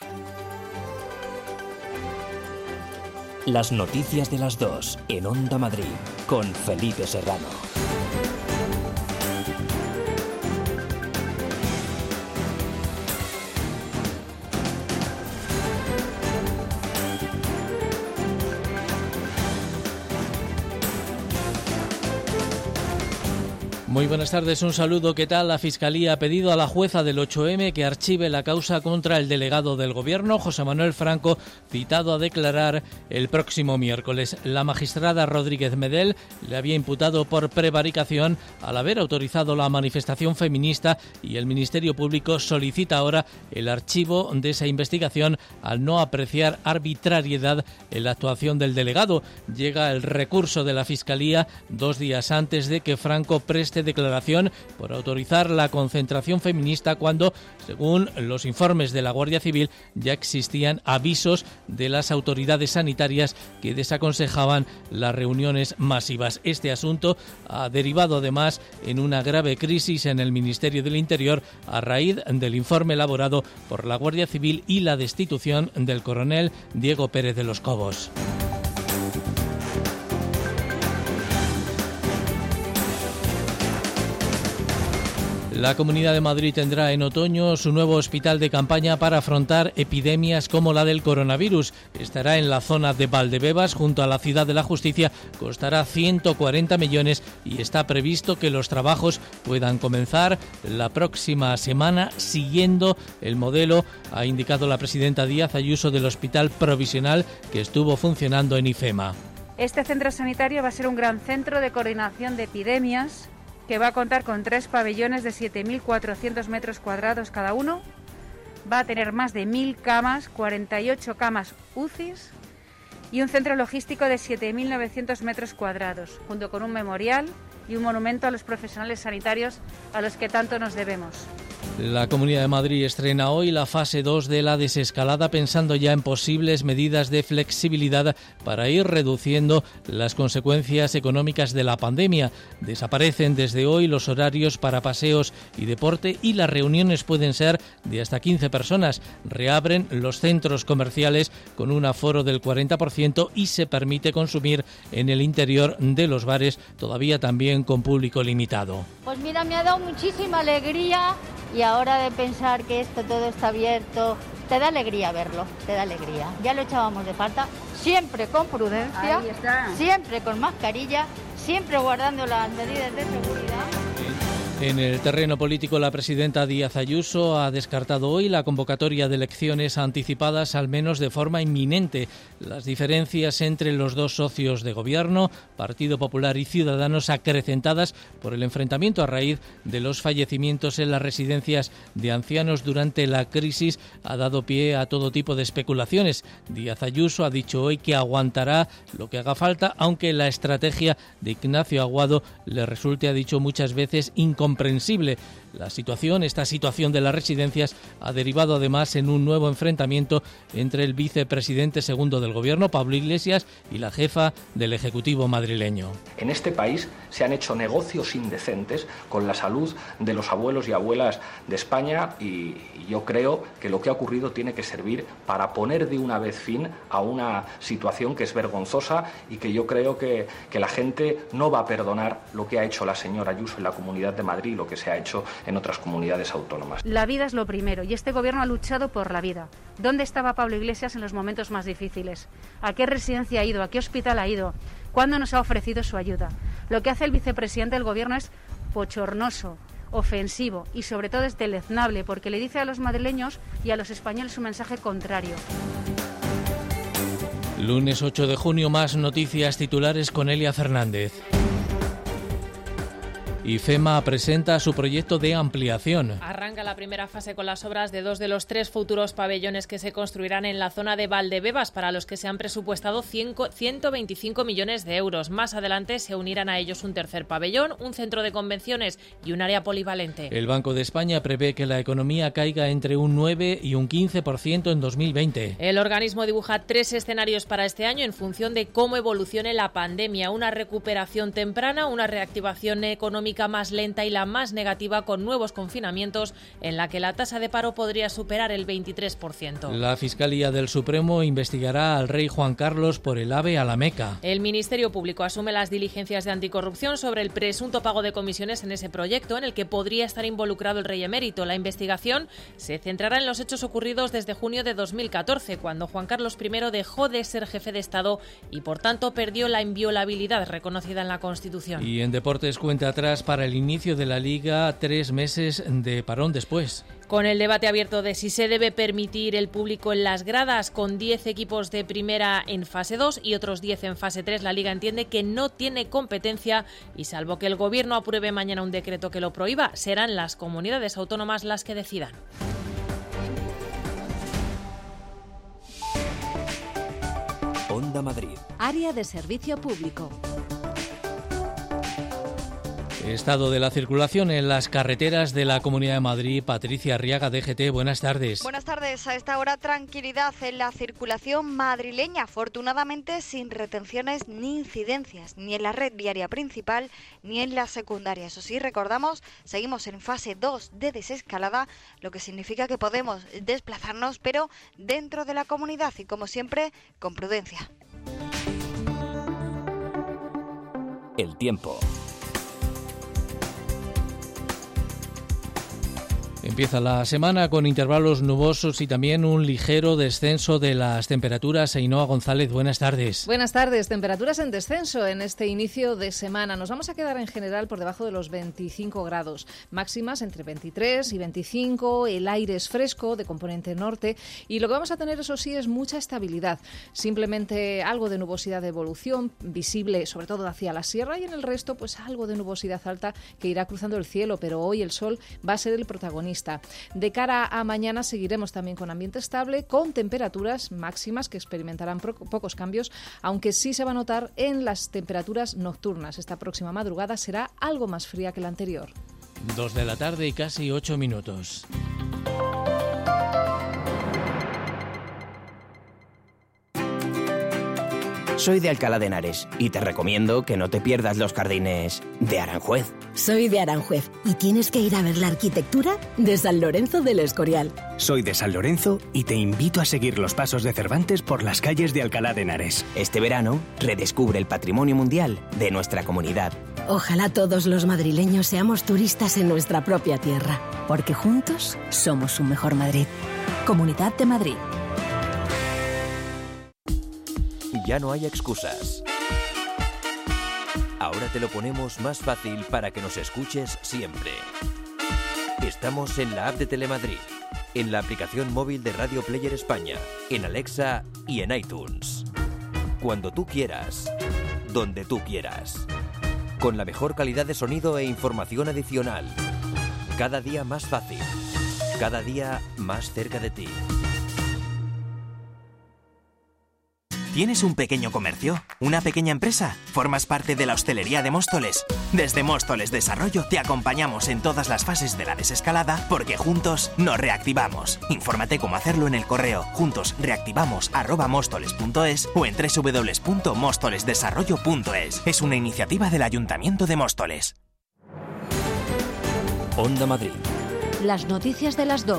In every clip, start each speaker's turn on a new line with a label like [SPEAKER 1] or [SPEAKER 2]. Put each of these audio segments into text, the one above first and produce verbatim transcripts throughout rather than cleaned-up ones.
[SPEAKER 1] Las noticias de las dos en Onda Madrid con Felipe Serrano.
[SPEAKER 2] Muy buenas tardes, un saludo. ¿Qué tal? La Fiscalía ha pedido a la jueza del ocho eme que archive la causa contra el delegado del Gobierno, José Manuel Franco, citado a declarar el próximo miércoles. La magistrada Rodríguez Medel le había imputado por prevaricación al haber autorizado la manifestación feminista y el Ministerio Público solicita ahora el archivo de esa investigación al no apreciar arbitrariedad en la actuación del delegado. Llega el recurso de la Fiscalía dos días antes de que Franco preste declaración por autorizar la concentración feminista cuando, según los informes de la Guardia Civil, ya existían avisos de las autoridades sanitarias que desaconsejaban las reuniones masivas. Este asunto ha derivado además en una grave crisis en el Ministerio del Interior a raíz del informe elaborado por la Guardia Civil y la destitución del coronel Diego Pérez de los Cobos. La Comunidad de Madrid tendrá en otoño su nuevo hospital de campaña para afrontar epidemias como la del coronavirus. Estará en la zona de Valdebebas, junto a la Ciudad de la Justicia. Costará ciento cuarenta millones y está previsto que los trabajos puedan comenzar la próxima semana siguiendo el modelo, ha indicado la presidenta Díaz Ayuso, del Hospital Provisional que estuvo funcionando en IFEMA.
[SPEAKER 3] Este centro sanitario va a ser un gran centro de coordinación de epidemias que va a contar con tres pabellones de siete mil cuatrocientos metros cuadrados cada uno. Va a tener más de mil camas, cuarenta y ocho camas U C Is y un centro logístico de siete mil novecientos metros cuadrados, junto con un memorial y un monumento a los profesionales sanitarios a los que tanto nos debemos.
[SPEAKER 2] La Comunidad de Madrid estrena hoy la fase dos de la desescalada, pensando ya en posibles medidas de flexibilidad para ir reduciendo las consecuencias económicas de la pandemia. Desaparecen desde hoy los horarios para paseos y deporte y las reuniones pueden ser de hasta quince personas. Reabren los centros comerciales con un aforo del cuarenta por ciento y se permite consumir en el interior de los bares, todavía también con público limitado.
[SPEAKER 4] Pues mira, me ha dado muchísima alegría. Y ahora de pensar que esto todo está abierto, te da alegría verlo, te da alegría. Ya lo echábamos de falta, siempre con prudencia, siempre con mascarilla, siempre guardando las medidas de seguridad.
[SPEAKER 2] En el terreno político, la presidenta Díaz Ayuso ha descartado hoy la convocatoria de elecciones anticipadas, al menos de forma inminente. Las diferencias entre los dos socios de gobierno, Partido Popular y Ciudadanos, acrecentadas por el enfrentamiento a raíz de los fallecimientos en las residencias de ancianos durante la crisis, ha dado pie a todo tipo de especulaciones. Díaz Ayuso ha dicho hoy que aguantará lo que haga falta, aunque la estrategia de Ignacio Aguado le resulte, ha dicho muchas veces, incomprensible. comprensible. La situación, esta situación de las residencias ha derivado además en un nuevo enfrentamiento entre el vicepresidente segundo del Gobierno, Pablo Iglesias, y la jefa del Ejecutivo madrileño.
[SPEAKER 5] En este país se han hecho negocios indecentes con la salud de los abuelos y abuelas de España y yo creo que lo que ha ocurrido tiene que servir para poner de una vez fin a una situación que es vergonzosa y que yo creo que, que la gente no va a perdonar lo que ha hecho la señora Ayuso en la Comunidad de Madrid y lo que se ha hecho en otras comunidades autónomas.
[SPEAKER 3] La vida es lo primero y este gobierno ha luchado por la vida. ¿Dónde estaba Pablo Iglesias en los momentos más difíciles? ¿A qué residencia ha ido? ¿A qué hospital ha ido? ¿Cuándo nos ha ofrecido su ayuda? Lo que hace el vicepresidente del gobierno es bochornoso, ofensivo y sobre todo es deleznable porque le dice a los madrileños y a los españoles un mensaje contrario.
[SPEAKER 2] Lunes ocho de junio, más noticias titulares con Elia Fernández. IFEMA presenta su proyecto de ampliación.
[SPEAKER 6] Arranca la primera fase con las obras de dos de los tres futuros pabellones que se construirán en la zona de Valdebebas, para los que se han presupuestado ciento veinticinco millones de euros. Más adelante se unirán a ellos un tercer pabellón, un centro de convenciones y un área polivalente.
[SPEAKER 2] El Banco de España prevé que la economía caiga entre un nueve y un quince por ciento en dos mil veinte.
[SPEAKER 6] El organismo dibuja tres escenarios para este año en función de cómo evolucione la pandemia. Una recuperación temprana, una reactivación económica más lenta y la más negativa con nuevos confinamientos en la que la tasa de paro podría superar el veintitrés por ciento.
[SPEAKER 2] La Fiscalía del Supremo investigará al rey Juan Carlos por el AVE a la Meca.
[SPEAKER 6] El Ministerio Público asume las diligencias de anticorrupción sobre el presunto pago de comisiones en ese proyecto, en el que podría estar involucrado el rey emérito. La investigación se centrará en los hechos ocurridos desde junio de dos mil catorce, cuando Juan Carlos primero dejó de ser jefe de Estado y, por tanto, perdió la inviolabilidad reconocida en la Constitución.
[SPEAKER 2] Y en deportes, cuenta atrás para el inicio de la Liga, tres meses de parón después.
[SPEAKER 6] Con el debate abierto de si se debe permitir el público en las gradas, con diez equipos de primera en fase dos y otros diez en fase tres, la Liga entiende que no tiene competencia y, salvo que el Gobierno apruebe mañana un decreto que lo prohíba, serán las comunidades autónomas las que decidan.
[SPEAKER 1] Onda Madrid.
[SPEAKER 7] Área de servicio público.
[SPEAKER 2] Estado de la circulación en las carreteras de la Comunidad de Madrid. Patricia Arriaga, D G T, buenas tardes.
[SPEAKER 8] Buenas tardes. A esta hora, tranquilidad en la circulación madrileña, afortunadamente sin retenciones ni incidencias, ni en la red viaria principal ni en la secundaria. Eso sí, recordamos, seguimos en fase dos de desescalada, lo que significa que podemos desplazarnos, pero dentro de la comunidad y, como siempre, con prudencia.
[SPEAKER 1] El tiempo.
[SPEAKER 2] Empieza la semana con intervalos nubosos y también un ligero descenso de las temperaturas. Ainhoa González, buenas tardes.
[SPEAKER 9] Buenas tardes. Temperaturas en descenso en este inicio de semana. Nos vamos a quedar en general por debajo de los veinticinco grados. Máximas entre veintitrés y veinticinco. El aire es fresco, de componente norte. Y lo que vamos a tener, eso sí, es mucha estabilidad. Simplemente algo de nubosidad de evolución visible, sobre todo hacia la sierra, y en el resto, pues algo de nubosidad alta que irá cruzando el cielo. Pero hoy el sol va a ser el protagonista. De cara a mañana seguiremos también con ambiente estable, con temperaturas máximas que experimentarán pro- pocos cambios, aunque sí se va a notar en las temperaturas nocturnas. Esta próxima madrugada será algo más fría que la anterior.
[SPEAKER 2] Dos de la tarde y casi ocho minutos.
[SPEAKER 10] Soy de Alcalá de Henares y te recomiendo que no te pierdas los jardines de Aranjuez.
[SPEAKER 11] Soy de Aranjuez y tienes que ir a ver la arquitectura de San Lorenzo del Escorial.
[SPEAKER 12] Soy de San Lorenzo y te invito a seguir los pasos de Cervantes por las calles de Alcalá de Henares.
[SPEAKER 10] Este verano, redescubre el patrimonio mundial de nuestra comunidad.
[SPEAKER 11] Ojalá todos los madrileños seamos turistas en nuestra propia tierra, porque juntos somos un mejor Madrid. Comunidad de Madrid.
[SPEAKER 1] Ya no hay excusas. Ahora te lo ponemos más fácil para que nos escuches siempre. Estamos en la app de Telemadrid, en la aplicación móvil de Radio Player España, en Alexa y en iTunes. Cuando tú quieras, donde tú quieras. Con la mejor calidad de sonido e información adicional. Cada día más fácil. Cada día más cerca de ti.
[SPEAKER 13] ¿Tienes un pequeño comercio? ¿Una pequeña empresa? ¿Formas parte de la hostelería de Móstoles? Desde Móstoles Desarrollo te acompañamos en todas las fases de la desescalada porque juntos nos reactivamos. Infórmate cómo hacerlo en el correo juntosreactivamos arroba móstoles punto es o en doble u doble u doble u punto móstoles desarrollo punto es. Es una iniciativa del Ayuntamiento de Móstoles.
[SPEAKER 1] Onda Madrid.
[SPEAKER 7] Las noticias de las dos.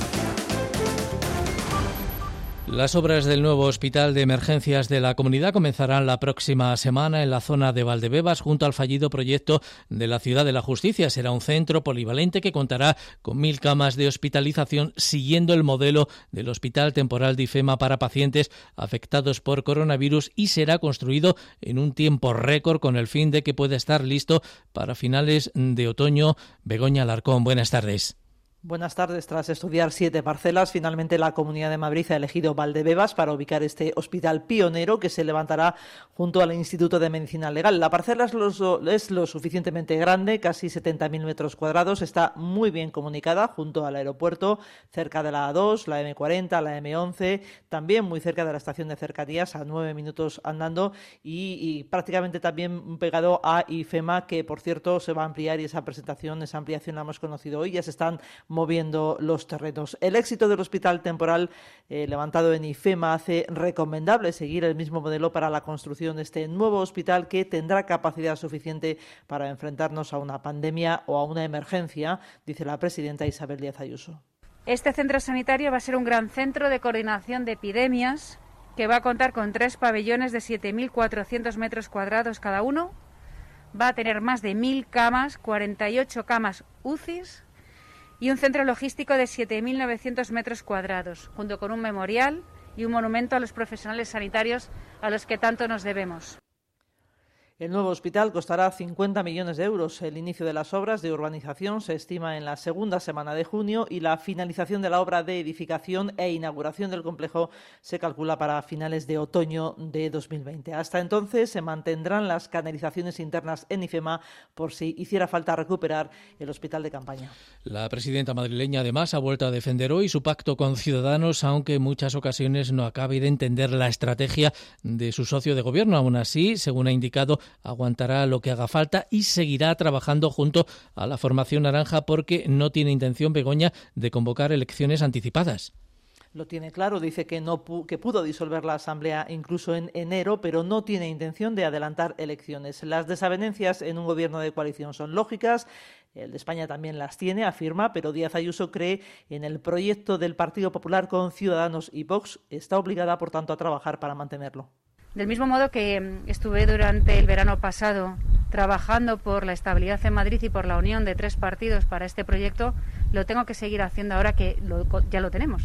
[SPEAKER 2] Las obras del nuevo hospital de emergencias de la comunidad comenzarán la próxima semana en la zona de Valdebebas, junto al fallido proyecto de la Ciudad de la Justicia. Será un centro polivalente que contará con mil camas de hospitalización, siguiendo el modelo del Hospital Temporal de IFEMA para pacientes afectados por coronavirus, y será construido en un tiempo récord con el fin de que pueda estar listo para finales de otoño. Begoña Alarcón, buenas tardes.
[SPEAKER 14] Buenas tardes. Tras estudiar siete parcelas, finalmente la Comunidad de Madrid ha elegido Valdebebas para ubicar este hospital pionero que se levantará junto al Instituto de Medicina Legal. La parcela es lo, es lo suficientemente grande, casi setenta mil metros cuadrados, está muy bien comunicada junto al aeropuerto, cerca de la A dos, la eme cuarenta, la eme once, también muy cerca de la estación de cercanías, a nueve minutos andando, y, y prácticamente también pegado a IFEMA, que por cierto se va a ampliar, y esa presentación, esa ampliación la hemos conocido hoy. Ya se están moviendo los terrenos. El éxito del hospital temporal eh, levantado en IFEMA hace recomendable seguir el mismo modelo para la construcción de este nuevo hospital que tendrá capacidad suficiente para enfrentarnos a una pandemia o a una emergencia, dice la presidenta Isabel Díaz Ayuso.
[SPEAKER 3] Este centro sanitario va a ser un gran centro de coordinación de epidemias que va a contar con tres pabellones de siete mil cuatrocientos metros cuadrados cada uno. Va a tener más de mil camas, cuarenta y ocho camas U C Is y un centro logístico de siete mil novecientos metros cuadrados, junto con un memorial y un monumento a los profesionales sanitarios a los que tanto nos debemos.
[SPEAKER 14] El nuevo hospital costará cincuenta millones de euros. El inicio de las obras de urbanización se estima en la segunda semana de junio y la finalización de la obra de edificación e inauguración del complejo se calcula para finales de otoño de dos mil veinte. Hasta entonces se mantendrán las canalizaciones internas en IFEMA por si hiciera falta recuperar el hospital de campaña.
[SPEAKER 2] La presidenta madrileña además ha vuelto a defender hoy su pacto con Ciudadanos, aunque en muchas ocasiones no acabe de entender la estrategia de su socio de gobierno. Aún así, según ha indicado, aguantará lo que haga falta y seguirá trabajando junto a la formación naranja porque no tiene intención, Begoña, de convocar elecciones anticipadas.
[SPEAKER 14] Lo tiene claro, dice que no pu- que pudo disolver la Asamblea incluso en enero, pero no tiene intención de adelantar elecciones. Las desavenencias en un gobierno de coalición son lógicas, el de España también las tiene, afirma, pero Díaz Ayuso cree en el proyecto del Partido Popular con Ciudadanos y Vox. Está obligada, por tanto, a trabajar para mantenerlo.
[SPEAKER 3] Del mismo modo que estuve durante el verano pasado trabajando por la estabilidad en Madrid y por la unión de tres partidos para este proyecto, lo tengo que seguir haciendo ahora que lo, ya lo tenemos.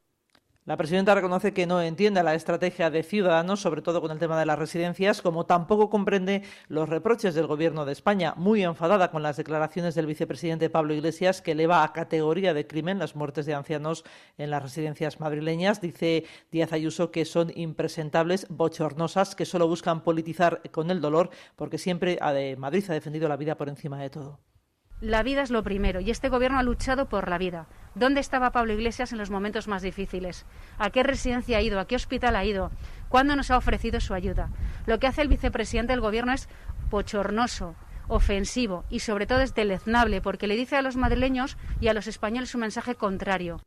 [SPEAKER 14] La presidenta reconoce que no entiende la estrategia de Ciudadanos, sobre todo con el tema de las residencias, como tampoco comprende los reproches del Gobierno de España, muy enfadada con las declaraciones del vicepresidente Pablo Iglesias, que eleva a categoría de crimen las muertes de ancianos en las residencias madrileñas. Dice Díaz Ayuso que son impresentables, bochornosas, que solo buscan politizar con el dolor, porque siempre Madrid ha defendido la vida por encima de todo.
[SPEAKER 3] La vida es lo primero y este gobierno ha luchado por la vida. ¿Dónde estaba Pablo Iglesias en los momentos más difíciles? ¿A qué residencia ha ido? ¿A qué hospital ha ido? ¿Cuándo nos ha ofrecido su ayuda? Lo que hace el vicepresidente del gobierno es bochornoso, ofensivo y sobre todo es deleznable porque le dice a los madrileños y a los españoles un mensaje contrario.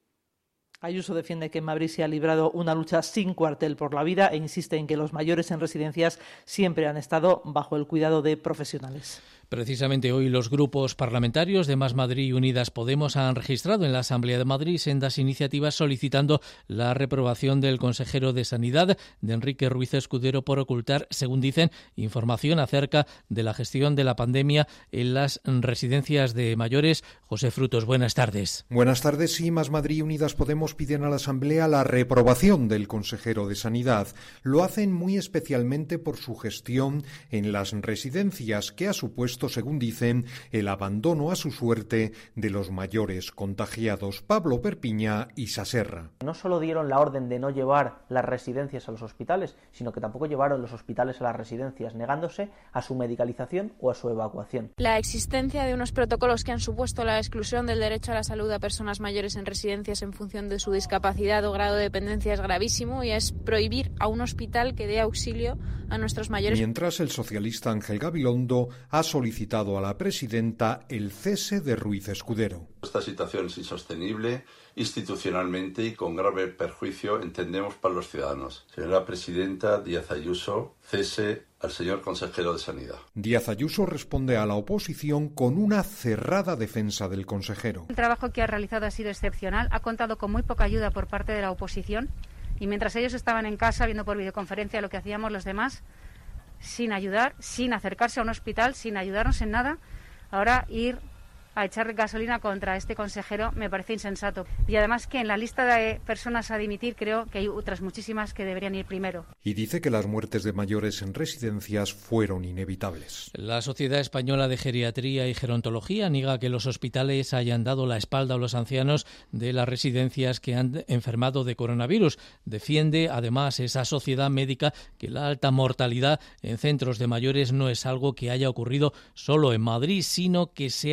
[SPEAKER 14] Ayuso defiende que en Madrid se ha librado una lucha sin cuartel por la vida e insiste en que los mayores en residencias siempre han estado bajo el cuidado de profesionales.
[SPEAKER 2] Precisamente hoy los grupos parlamentarios de Más Madrid y Unidas Podemos han registrado en la Asamblea de Madrid sendas iniciativas solicitando la reprobación del consejero de Sanidad, de Enrique Ruiz Escudero, por ocultar, según dicen, información acerca de la gestión de la pandemia en las residencias de mayores. José Frutos, buenas tardes.
[SPEAKER 15] Buenas tardes. Sí, Más Madrid y Unidas Podemos piden a la Asamblea la reprobación del consejero de Sanidad. Lo hacen muy especialmente por su gestión en las residencias, que ha supuesto, según dicen, el abandono a su suerte de los mayores contagiados. Pablo Perpiñá y Saserra.
[SPEAKER 16] No solo dieron la orden de no llevar las residencias a los hospitales, sino que tampoco llevaron los hospitales a las residencias, negándose a su medicalización o a su evacuación.
[SPEAKER 17] La existencia de unos protocolos que han supuesto la exclusión del derecho a la salud a personas mayores en residencias en función de su discapacidad o grado de dependencia es gravísimo y es prohibir a un hospital que dé auxilio a nuestros mayores.
[SPEAKER 15] Mientras, el socialista Ángel Gabilondo ha solicitado a la presidenta el cese de Ruiz Escudero.
[SPEAKER 18] Esta situación es insostenible institucionalmente y con grave perjuicio, entendemos, para los ciudadanos. Señora presidenta Díaz Ayuso, cese al señor consejero de Sanidad.
[SPEAKER 15] Díaz Ayuso responde a la oposición con una cerrada defensa del consejero.
[SPEAKER 3] El trabajo que ha realizado ha sido excepcional, ha contado con muy poca ayuda por parte de la oposición y mientras ellos estaban en casa viendo por videoconferencia lo que hacíamos los demás, sin ayudar, sin acercarse a un hospital, sin ayudarnos en nada, ahora ir a echar gasolina contra este consejero me parece insensato. Y además que en la lista de personas a dimitir creo que hay otras muchísimas que deberían ir primero.
[SPEAKER 15] Y dice que las muertes de mayores en residencias fueron inevitables.
[SPEAKER 2] La Sociedad Española de Geriatría y Gerontología niega que los hospitales hayan dado la espalda a los ancianos de las residencias que han enfermado de coronavirus. Defiende además esa sociedad médica que la alta mortalidad en centros de mayores no es algo que haya ocurrido solo en Madrid, sino que se ha dado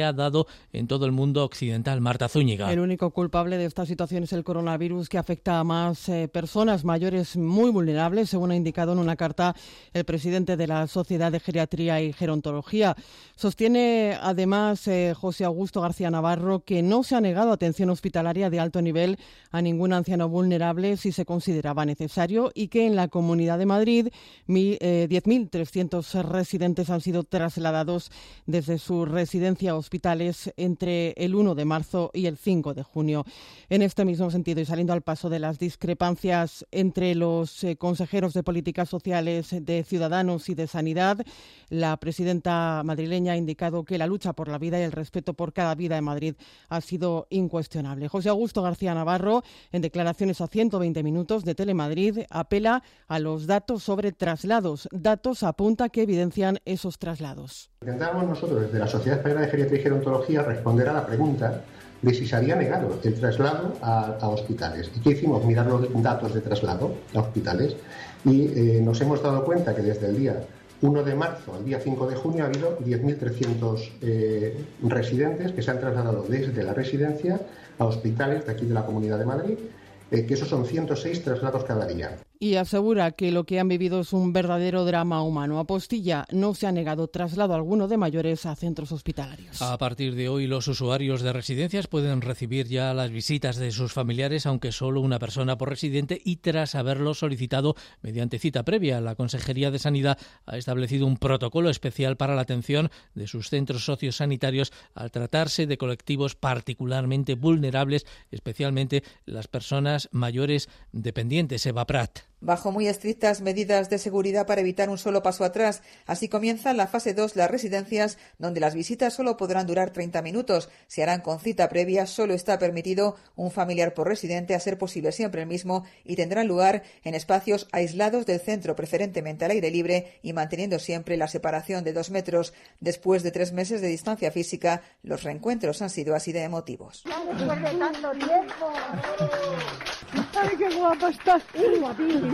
[SPEAKER 2] en todo el mundo occidental. Marta Zúñiga.
[SPEAKER 19] El único culpable de esta situación es el coronavirus, que afecta a más eh, personas mayores muy vulnerables, según ha indicado en una carta el presidente de la Sociedad de Geriatría y Gerontología. Sostiene además eh, José Augusto García Navarro que no se ha negado atención hospitalaria de alto nivel a ningún anciano vulnerable si se consideraba necesario, y que en la Comunidad de Madrid eh, diez mil trescientos residentes han sido trasladados desde su residencia a hospitales entre el uno de marzo y el cinco de junio. En este mismo sentido, y saliendo al paso de las discrepancias entre los eh, consejeros de Políticas Sociales de Ciudadanos y de Sanidad, la presidenta madrileña ha indicado que la lucha por la vida y el respeto por cada vida en Madrid ha sido incuestionable. José Augusto García Navarro, en declaraciones a ciento veinte minutos de Telemadrid, apela a los datos sobre traslados. Datos apunta que evidencian esos traslados.
[SPEAKER 20] Intentábamos nosotros, desde la Sociedad Española de Geriatría y Gerontología, responder a la pregunta de si se había negado el traslado a, a hospitales. ¿Y qué hicimos? Mirar los datos de traslado a hospitales. Y eh, nos hemos dado cuenta que desde el día uno de marzo al día cinco de junio ha habido diez mil trescientos eh, residentes que se han trasladado desde la residencia a hospitales de aquí de la Comunidad de Madrid, eh, que esos son ciento seis traslados cada día.
[SPEAKER 19] Y asegura que lo que han vivido es un verdadero drama humano. Apostilla no se ha negado traslado alguno de mayores a centros hospitalarios.
[SPEAKER 2] A partir de hoy, los usuarios de residencias pueden recibir ya las visitas de sus familiares, aunque solo una persona por residente, y tras haberlo solicitado mediante cita previa. La Consejería de Sanidad ha establecido un protocolo especial para la atención de sus centros sociosanitarios al tratarse de colectivos particularmente vulnerables, especialmente las personas mayores dependientes. Eva Prat.
[SPEAKER 21] Bajo muy estrictas medidas de seguridad para evitar un solo paso atrás. Así comienza la fase dos, las residencias, donde las visitas solo podrán durar treinta minutos. Se harán con cita previa, solo está permitido un familiar por residente, a ser posible siempre el mismo, y tendrán lugar en espacios aislados del centro, preferentemente al aire libre, y manteniendo siempre la separación de dos metros. Después de tres meses de distancia física, los reencuentros han sido así de emotivos.
[SPEAKER 22] Después de tanto tiempo. ¡Ay, qué guapa estás! ¡Qué guapísima!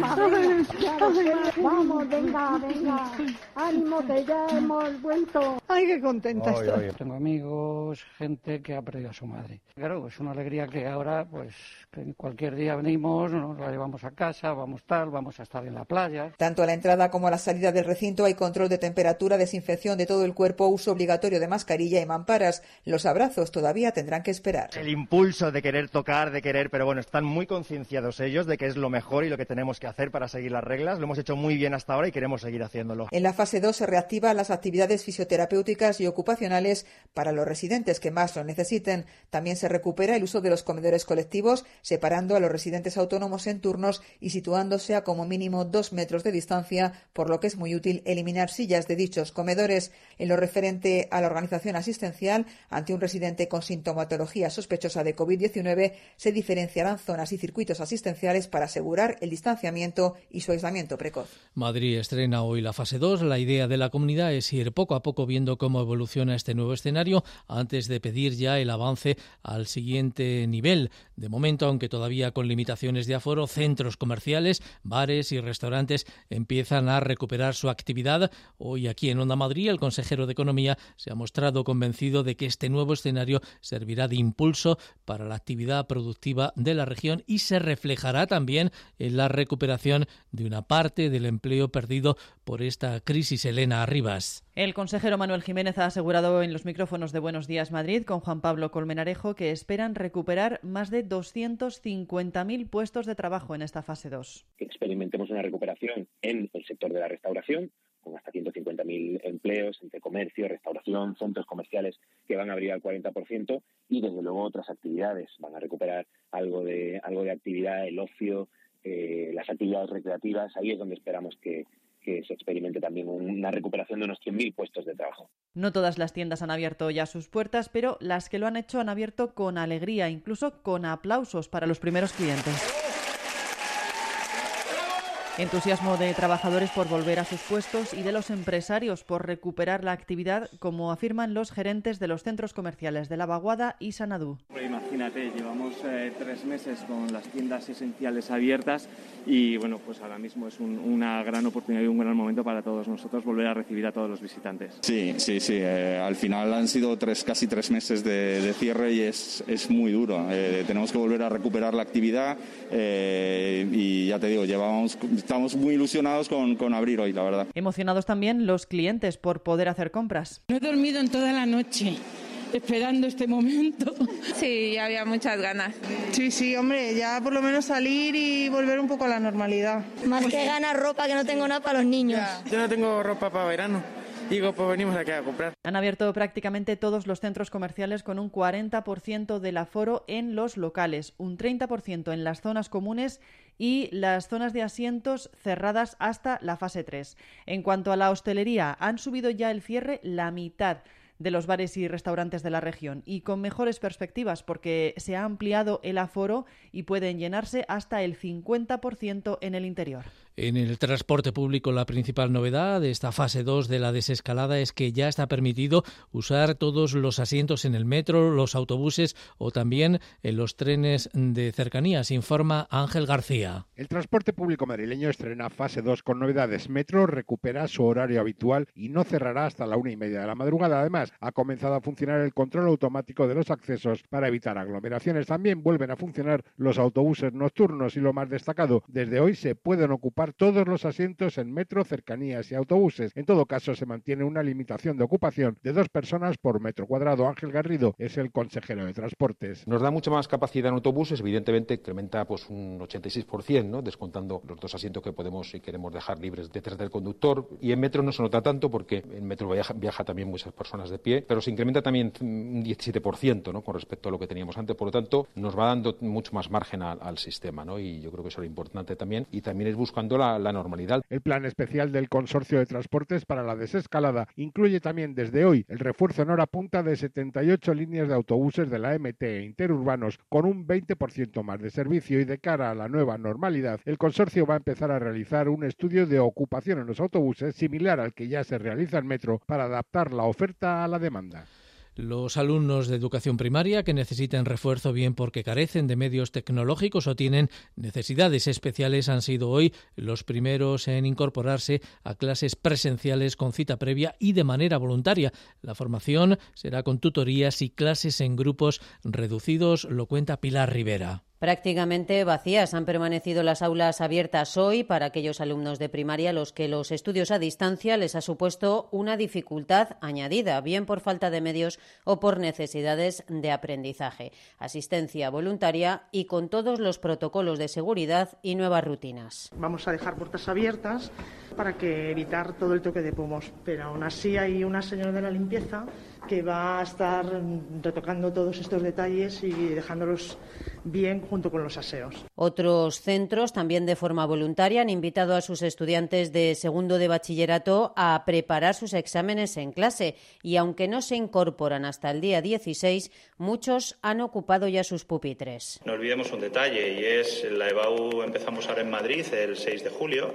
[SPEAKER 22] Vamos, venga, venga. Ánimo, que ya hemos vuelto. ¡Ay, qué contenta
[SPEAKER 23] oy,
[SPEAKER 22] estoy!
[SPEAKER 23] Oy. Tengo amigos, gente que ha perdido a su madre. Claro, es una alegría que ahora, pues, que cualquier día venimos, nos la llevamos a casa, vamos tal, vamos a estar en la playa.
[SPEAKER 21] Tanto a la entrada como a la salida del recinto hay control de temperatura, desinfección de todo el cuerpo, uso obligatorio de mascarilla y mamparas. Los abrazos todavía tendrán que esperar.
[SPEAKER 24] El impulso de querer tocar, de querer, pero bueno, están muy concienciados ellos de que es lo mejor y lo que tenemos que hacer para seguir las reglas. Lo hemos hecho muy bien hasta ahora y queremos seguir haciéndolo.
[SPEAKER 21] En la fase dos se reactivan las actividades fisioterapéuticas y ocupacionales para los residentes que más lo necesiten. También se recupera el uso de los comedores colectivos, separando a los residentes autónomos en turnos y situándose a como mínimo dos metros de distancia, por lo que es muy útil eliminar sillas de dichos comedores. En lo referente a la organización asistencial, ante un residente con sintomatología sospechosa de covid diecinueve, se diferenciarán zonas y circuitos asistenciales para asegurar el distanciamiento y su aislamiento precoz.
[SPEAKER 2] Madrid estrena hoy la fase dos. La idea de la comunidad es ir poco a poco viendo cómo evoluciona este nuevo escenario antes de pedir ya el avance al siguiente nivel. De momento, aunque todavía con limitaciones de aforo, centros comerciales, bares y restaurantes empiezan a recuperar su actividad. Hoy aquí en Onda Madrid, el consejero de Economía se ha mostrado convencido de que este nuevo escenario servirá de impulso para la actividad productiva de la región y se reflejará también en la recuperación de una parte del empleo perdido por esta crisis. Elena Arribas.
[SPEAKER 25] El consejero Manuel Jiménez ha asegurado en los micrófonos de Buenos Días Madrid con Juan Pablo Colmenarejo que esperan recuperar más de doscientos cincuenta mil puestos de trabajo en esta fase dos.
[SPEAKER 26] Experimentemos una recuperación en el sector de la restauración, con hasta ciento cincuenta mil empleos entre comercio, restauración, centros comerciales que van a abrir al cuarenta por ciento y desde luego otras actividades. Van a recuperar algo de, algo de actividad, el ocio, eh, las actividades recreativas. Ahí es donde esperamos que, que se experimente también una recuperación de unos cien mil puestos de trabajo.
[SPEAKER 25] No todas las tiendas han abierto ya sus puertas, pero las que lo han hecho han abierto con alegría, incluso con aplausos para los primeros clientes. Entusiasmo de trabajadores por volver a sus puestos y de los empresarios por recuperar la actividad, como afirman los gerentes de los centros comerciales de La Vaguada y Sanadú.
[SPEAKER 4] Imagínate, llevamos eh, tres meses con las tiendas esenciales abiertas y bueno, pues ahora mismo es un, una gran oportunidad y un gran momento para todos nosotros volver a recibir a todos los visitantes.
[SPEAKER 5] Sí, sí, sí. Eh, al final han sido tres, casi tres meses de, de cierre y es, es muy duro. Eh, tenemos que volver a recuperar la actividad eh, y ya te digo, llevamos... Estamos muy ilusionados con, con abrir hoy, la verdad.
[SPEAKER 25] Emocionados también los clientes por poder hacer compras.
[SPEAKER 6] No he dormido en toda la noche esperando este momento.
[SPEAKER 8] Sí, había muchas ganas.
[SPEAKER 9] Sí, sí, hombre, ya por lo menos salir y volver un poco a la normalidad.
[SPEAKER 12] Más que ganar ropa, que no tengo nada para los niños.
[SPEAKER 9] Ya. Yo no tengo ropa para verano. Digo, pues venimos aquí a comprar.
[SPEAKER 25] Han abierto prácticamente todos los centros comerciales con un cuarenta por ciento del aforo en los locales, un treinta por ciento en las zonas comunes y las zonas de asientos cerradas hasta la fase tres. En cuanto a la hostelería, han subido ya el cierre la mitad de los bares y restaurantes de la región y con mejores perspectivas porque se ha ampliado el aforo y pueden llenarse hasta el cincuenta por ciento en el interior.
[SPEAKER 2] En el transporte público, la principal novedad de esta fase dos de la desescalada es que ya está permitido usar todos los asientos en el metro, los autobuses o también en los trenes de cercanías, informa Ángel García.
[SPEAKER 27] El transporte público madrileño estrena fase dos con novedades. Metro recupera su horario habitual y no cerrará hasta la una y media de la madrugada. Además, ha comenzado a funcionar el control automático de los accesos para evitar aglomeraciones. También vuelven a funcionar los autobuses nocturnos y lo más destacado, desde hoy se pueden ocupar todos los asientos en metro, cercanías y autobuses. En todo caso, se mantiene una limitación de ocupación de dos personas por metro cuadrado. Ángel Garrido es el consejero de Transportes.
[SPEAKER 28] Nos da mucha más capacidad en autobuses, evidentemente incrementa pues un ochenta y seis por ciento, ¿no? Descontando los dos asientos que podemos y queremos dejar libres detrás del conductor. Y en metro no se nota tanto porque en metro viaja, viaja también muchas personas de pie, pero se incrementa también un diecisiete por ciento, ¿no? Con respecto a lo que teníamos antes. Por lo tanto, nos va dando mucho más margen al, al sistema, ¿no? Y yo creo que eso es importante también. Y también es buscando la, la normalidad.
[SPEAKER 27] El plan especial del Consorcio de Transportes para la desescalada incluye también desde hoy el refuerzo en hora punta de setenta y ocho líneas de autobuses de la M T e interurbanos con un veinte por ciento más de servicio, y de cara a la nueva normalidad, el consorcio va a empezar a realizar un estudio de ocupación en los autobuses similar al que ya se realiza en metro para adaptar la oferta a la demanda.
[SPEAKER 2] Los alumnos de educación primaria que necesiten refuerzo, bien porque carecen de medios tecnológicos o tienen necesidades especiales, han sido hoy los primeros en incorporarse a clases presenciales con cita previa y de manera voluntaria. La formación será con tutorías y clases en grupos reducidos, lo cuenta Pilar Rivera.
[SPEAKER 29] Prácticamente vacías han permanecido las aulas abiertas hoy para aquellos alumnos de primaria a los que los estudios a distancia les ha supuesto una dificultad añadida, bien por falta de medios o por necesidades de aprendizaje, asistencia voluntaria y con todos los protocolos de seguridad y nuevas rutinas.
[SPEAKER 9] Vamos a dejar puertas abiertas para que evitar todo el toque de pomos, pero aún así hay una señora de la limpieza que va a estar retocando todos estos detalles y dejándolos bien junto con los aseos.
[SPEAKER 29] Otros centros, también de forma voluntaria, han invitado a sus estudiantes de segundo de bachillerato a preparar sus exámenes en clase y, aunque no se incorporan hasta el día dieciséis, muchos han ocupado ya sus pupitres.
[SPEAKER 30] No olvidemos un detalle, y es la EBAU empezamos ahora en Madrid el seis de julio.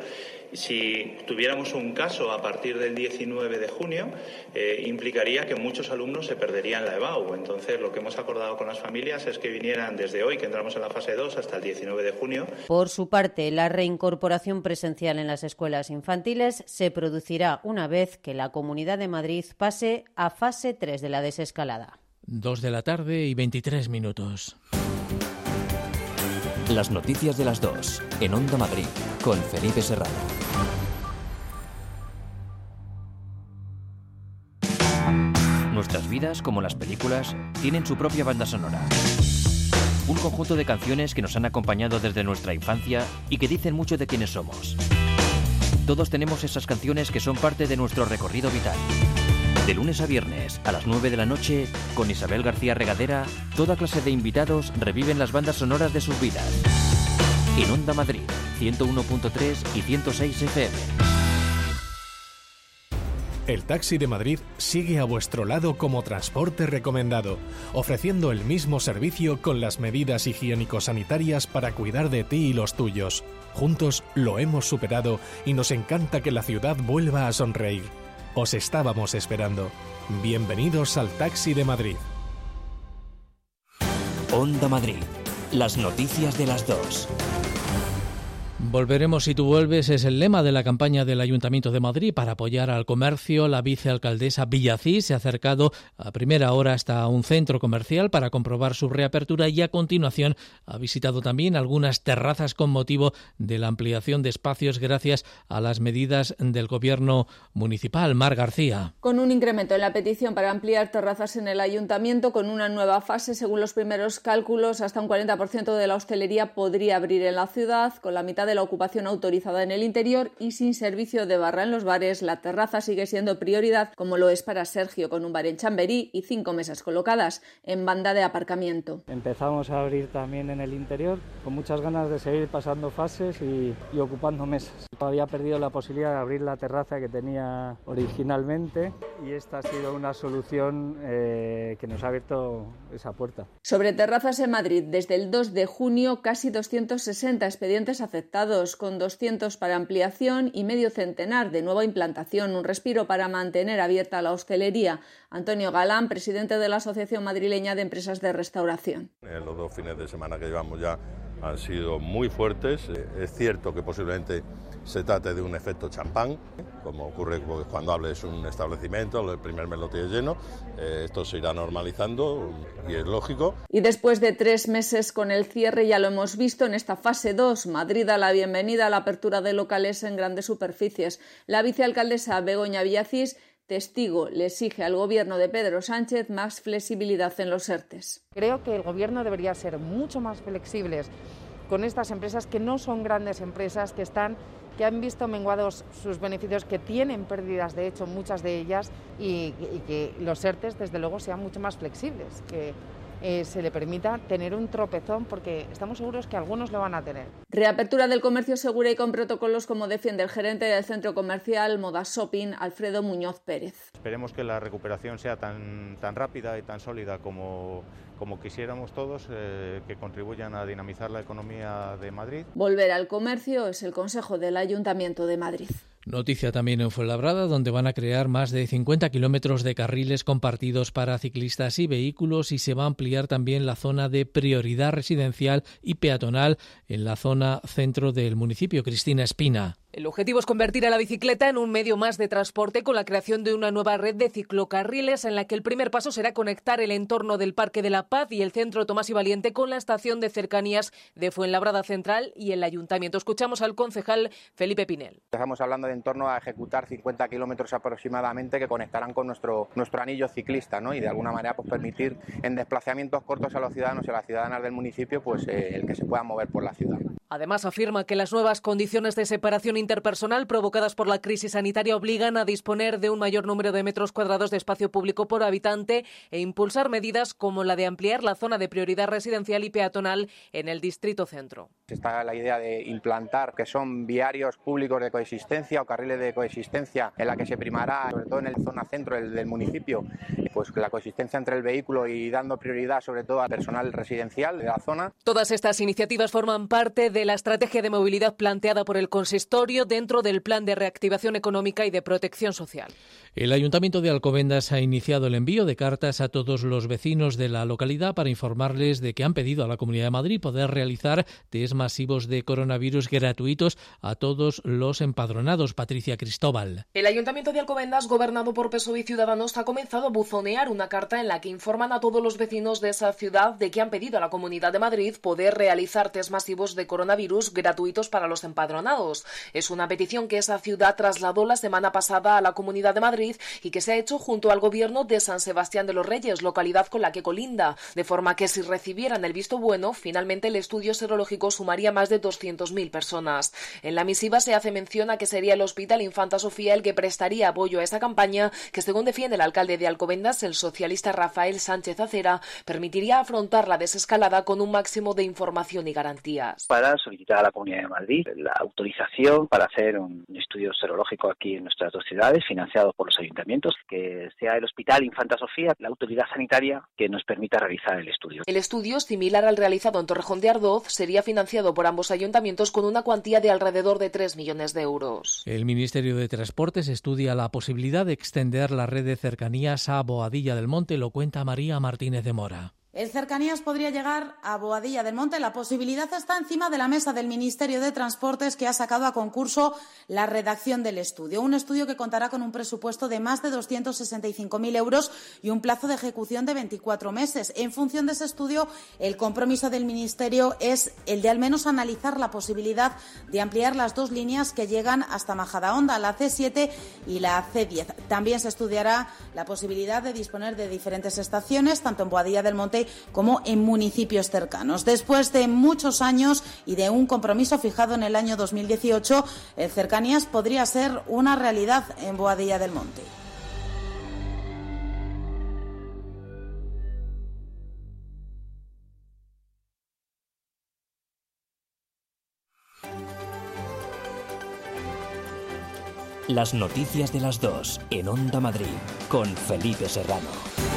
[SPEAKER 30] Si tuviéramos un caso a partir del diecinueve de junio, eh, implicaría que muchos alumnos se perderían la EBAU. Entonces, lo que hemos acordado con las familias es que vinieran desde hoy, que entramos en la fase dos, hasta el diecinueve de junio.
[SPEAKER 29] Por su parte, la reincorporación presencial en las escuelas infantiles se producirá una vez que la Comunidad de Madrid pase a fase tres de la desescalada.
[SPEAKER 2] Dos de la tarde y veintitrés minutos.
[SPEAKER 1] Las noticias de las dos, en Onda Madrid, con Felipe Serrano. Nuestras vidas, como las películas, tienen su propia banda sonora. Un conjunto de canciones que nos han acompañado desde nuestra infancia y que dicen mucho de quiénes somos. Todos tenemos esas canciones que son parte de nuestro recorrido vital. De lunes a viernes, a las nueve de la noche, con Isabel García Regadera, toda clase de invitados reviven las bandas sonoras de sus vidas. En Onda Madrid, ciento uno punto tres y ciento seis F M.
[SPEAKER 3] El Taxi de Madrid sigue a vuestro lado como transporte recomendado, ofreciendo el mismo servicio con las medidas higiénico-sanitarias para cuidar de ti y los tuyos. Juntos lo hemos superado y nos encanta que la ciudad vuelva a sonreír. Os estábamos esperando. Bienvenidos al Taxi de Madrid.
[SPEAKER 1] Onda Madrid. Las noticias de las dos.
[SPEAKER 2] Volveremos si tú vuelves es el lema de la campaña del Ayuntamiento de Madrid para apoyar al comercio. La vicealcaldesa Villacís se ha acercado a primera hora hasta un centro comercial para comprobar su reapertura y a continuación ha visitado también algunas terrazas con motivo de la ampliación de espacios gracias a las medidas del Gobierno municipal. Mar García.
[SPEAKER 7] Con un incremento en la petición para ampliar terrazas en el Ayuntamiento con una nueva fase, según los primeros cálculos, hasta un cuarenta por ciento de la hostelería podría abrir en la ciudad, con la mitad de la ocupación autorizada en el interior y sin servicio de barra en los bares. La terraza sigue siendo prioridad, como lo es para Sergio, con un bar en Chamberí y cinco mesas colocadas en banda de aparcamiento.
[SPEAKER 23] Empezamos a abrir también en el interior, con muchas ganas de seguir pasando fases y, y ocupando mesas. Había perdido la posibilidad de abrir la terraza que tenía originalmente y esta ha sido una solución eh, que nos ha abierto esa puerta.
[SPEAKER 7] Sobre terrazas en Madrid, desde el dos de junio, casi doscientos sesenta expedientes aceptados, con doscientos para ampliación y medio centenar de nueva implantación. Un respiro para mantener abierta la hostelería. Antonio Galán, presidente de la Asociación Madrileña de Empresas de Restauración.
[SPEAKER 10] Eh, los dos fines de semana que llevamos ya han sido muy fuertes. Eh, es cierto que posiblemente se trate de un efecto champán, como ocurre cuando hables un establecimiento, el primer mes lo tienes lleno, eh, esto se irá normalizando y es lógico.
[SPEAKER 7] Y después de tres meses con el cierre, ya lo hemos visto en esta fase dos, Madrid da la bienvenida a la apertura de locales en grandes superficies. La vicealcaldesa Begoña Villacís, testigo, le exige al Gobierno de Pedro Sánchez más flexibilidad en los ERTES.
[SPEAKER 11] Creo que el Gobierno debería ser mucho más flexibles con estas empresas que no son grandes empresas, que están que han visto menguados sus beneficios, que tienen pérdidas, de hecho, muchas de ellas, y, y que los ERTES, desde luego, sean mucho más flexibles, que eh, se le permita tener un tropezón, porque estamos seguros que algunos lo van a tener.
[SPEAKER 7] Reapertura del comercio segura y con protocolos, como defiende el gerente del centro comercial Moda Shopping, Alfredo Muñoz Pérez.
[SPEAKER 13] Esperemos que la recuperación sea tan, tan rápida y tan sólida como, como quisiéramos todos, eh, que contribuyan a dinamizar la economía de Madrid.
[SPEAKER 7] Volver al comercio es el consejo del Ayuntamiento de Madrid.
[SPEAKER 2] Noticia también en Fuenlabrada, donde van a crear más de cincuenta kilómetros de carriles compartidos para ciclistas y vehículos y se va a ampliar también la zona de prioridad residencial y peatonal en la zona centro del municipio. Cristina Espina.
[SPEAKER 14] El objetivo es convertir a la bicicleta en un medio más de transporte con la creación de una nueva red de ciclocarriles en la que el primer paso será conectar el entorno del Parque de la Paz y el centro Tomás y Valiente con la estación de cercanías de Fuenlabrada Central y el Ayuntamiento. Escuchamos al concejal Felipe Pinel.
[SPEAKER 15] Estamos hablando de en torno a ejecutar cincuenta kilómetros aproximadamente que conectarán con nuestro, nuestro anillo ciclista, ¿no? Y de alguna manera pues permitir en desplazamientos cortos a los ciudadanos y a las ciudadanas del municipio pues eh, el que se puedan mover por la ciudad.
[SPEAKER 14] Además, afirma que las nuevas condiciones de separación interpersonal provocadas por la crisis sanitaria obligan a disponer de un mayor número de metros cuadrados de espacio público por habitante e impulsar medidas como la de ampliar la zona de prioridad residencial y peatonal en el distrito centro.
[SPEAKER 15] Está la idea de implantar que son viarios públicos de coexistencia o carriles de coexistencia en la que se primará, sobre todo en la zona centro del, del municipio, pues la coexistencia entre el vehículo y dando prioridad sobre todo al personal residencial de la zona.
[SPEAKER 14] Todas estas iniciativas forman parte de de la estrategia de movilidad planteada por el consistorio dentro del Plan de Reactivación Económica y de Protección Social.
[SPEAKER 2] El Ayuntamiento de Alcobendas ha iniciado el envío de cartas a todos los vecinos de la localidad para informarles de que han pedido a la Comunidad de Madrid poder realizar test masivos de coronavirus gratuitos a todos los empadronados. Patricia Cristóbal.
[SPEAKER 16] El Ayuntamiento de Alcobendas, gobernado por P S O E y Ciudadanos, ha comenzado a buzonear una carta en la que informan a todos los vecinos de esa ciudad de que han pedido a la Comunidad de Madrid poder realizar test masivos de coronavirus gratuitos para los empadronados. Es una petición que esa ciudad trasladó la semana pasada a la Comunidad de Madrid y que se ha hecho junto al gobierno de San Sebastián de los Reyes, localidad con la que colinda, de forma que si recibieran el visto bueno, finalmente el estudio serológico sumaría más de doscientas mil personas. En la misiva se hace mención a que sería el Hospital Infanta Sofía el que prestaría apoyo a esta campaña, que según defiende el alcalde de Alcobendas, el socialista Rafael Sánchez Acera, permitiría afrontar la desescalada con un máximo de información y garantías.
[SPEAKER 17] Para
[SPEAKER 4] solicitar a la Comunidad de Madrid la autorización para hacer un estudio serológico aquí en nuestras dos ciudades, financiado por los ayuntamientos, que sea el Hospital Infanta Sofía la autoridad sanitaria que nos permita realizar el estudio.
[SPEAKER 16] El estudio, similar al realizado en Torrejón de Ardoz, sería financiado por ambos ayuntamientos con una cuantía de alrededor de tres millones de euros.
[SPEAKER 2] El Ministerio de Transportes estudia la posibilidad de extender la red de cercanías a Boadilla del Monte, lo cuenta María Martínez de Mora.
[SPEAKER 5] El Cercanías podría llegar a Boadilla del Monte. La posibilidad está encima de la mesa del Ministerio de Transportes, que ha sacado a concurso la redacción del estudio. Un estudio que contará con un presupuesto de más de doscientos sesenta y cinco mil euros y un plazo de ejecución de veinticuatro meses. En función de ese estudio, el compromiso del Ministerio es el de al menos analizar la posibilidad de ampliar las dos líneas que llegan hasta Majadahonda, la ce siete y la ce diez. También se estudiará la posibilidad de disponer de diferentes estaciones, tanto en Boadilla del Monte como en municipios cercanos. Después de muchos años y de un compromiso fijado en el año dos mil dieciocho, el Cercanías podría ser una realidad en Boadilla del Monte.
[SPEAKER 1] Las noticias de las dos en Onda Madrid con Felipe Serrano.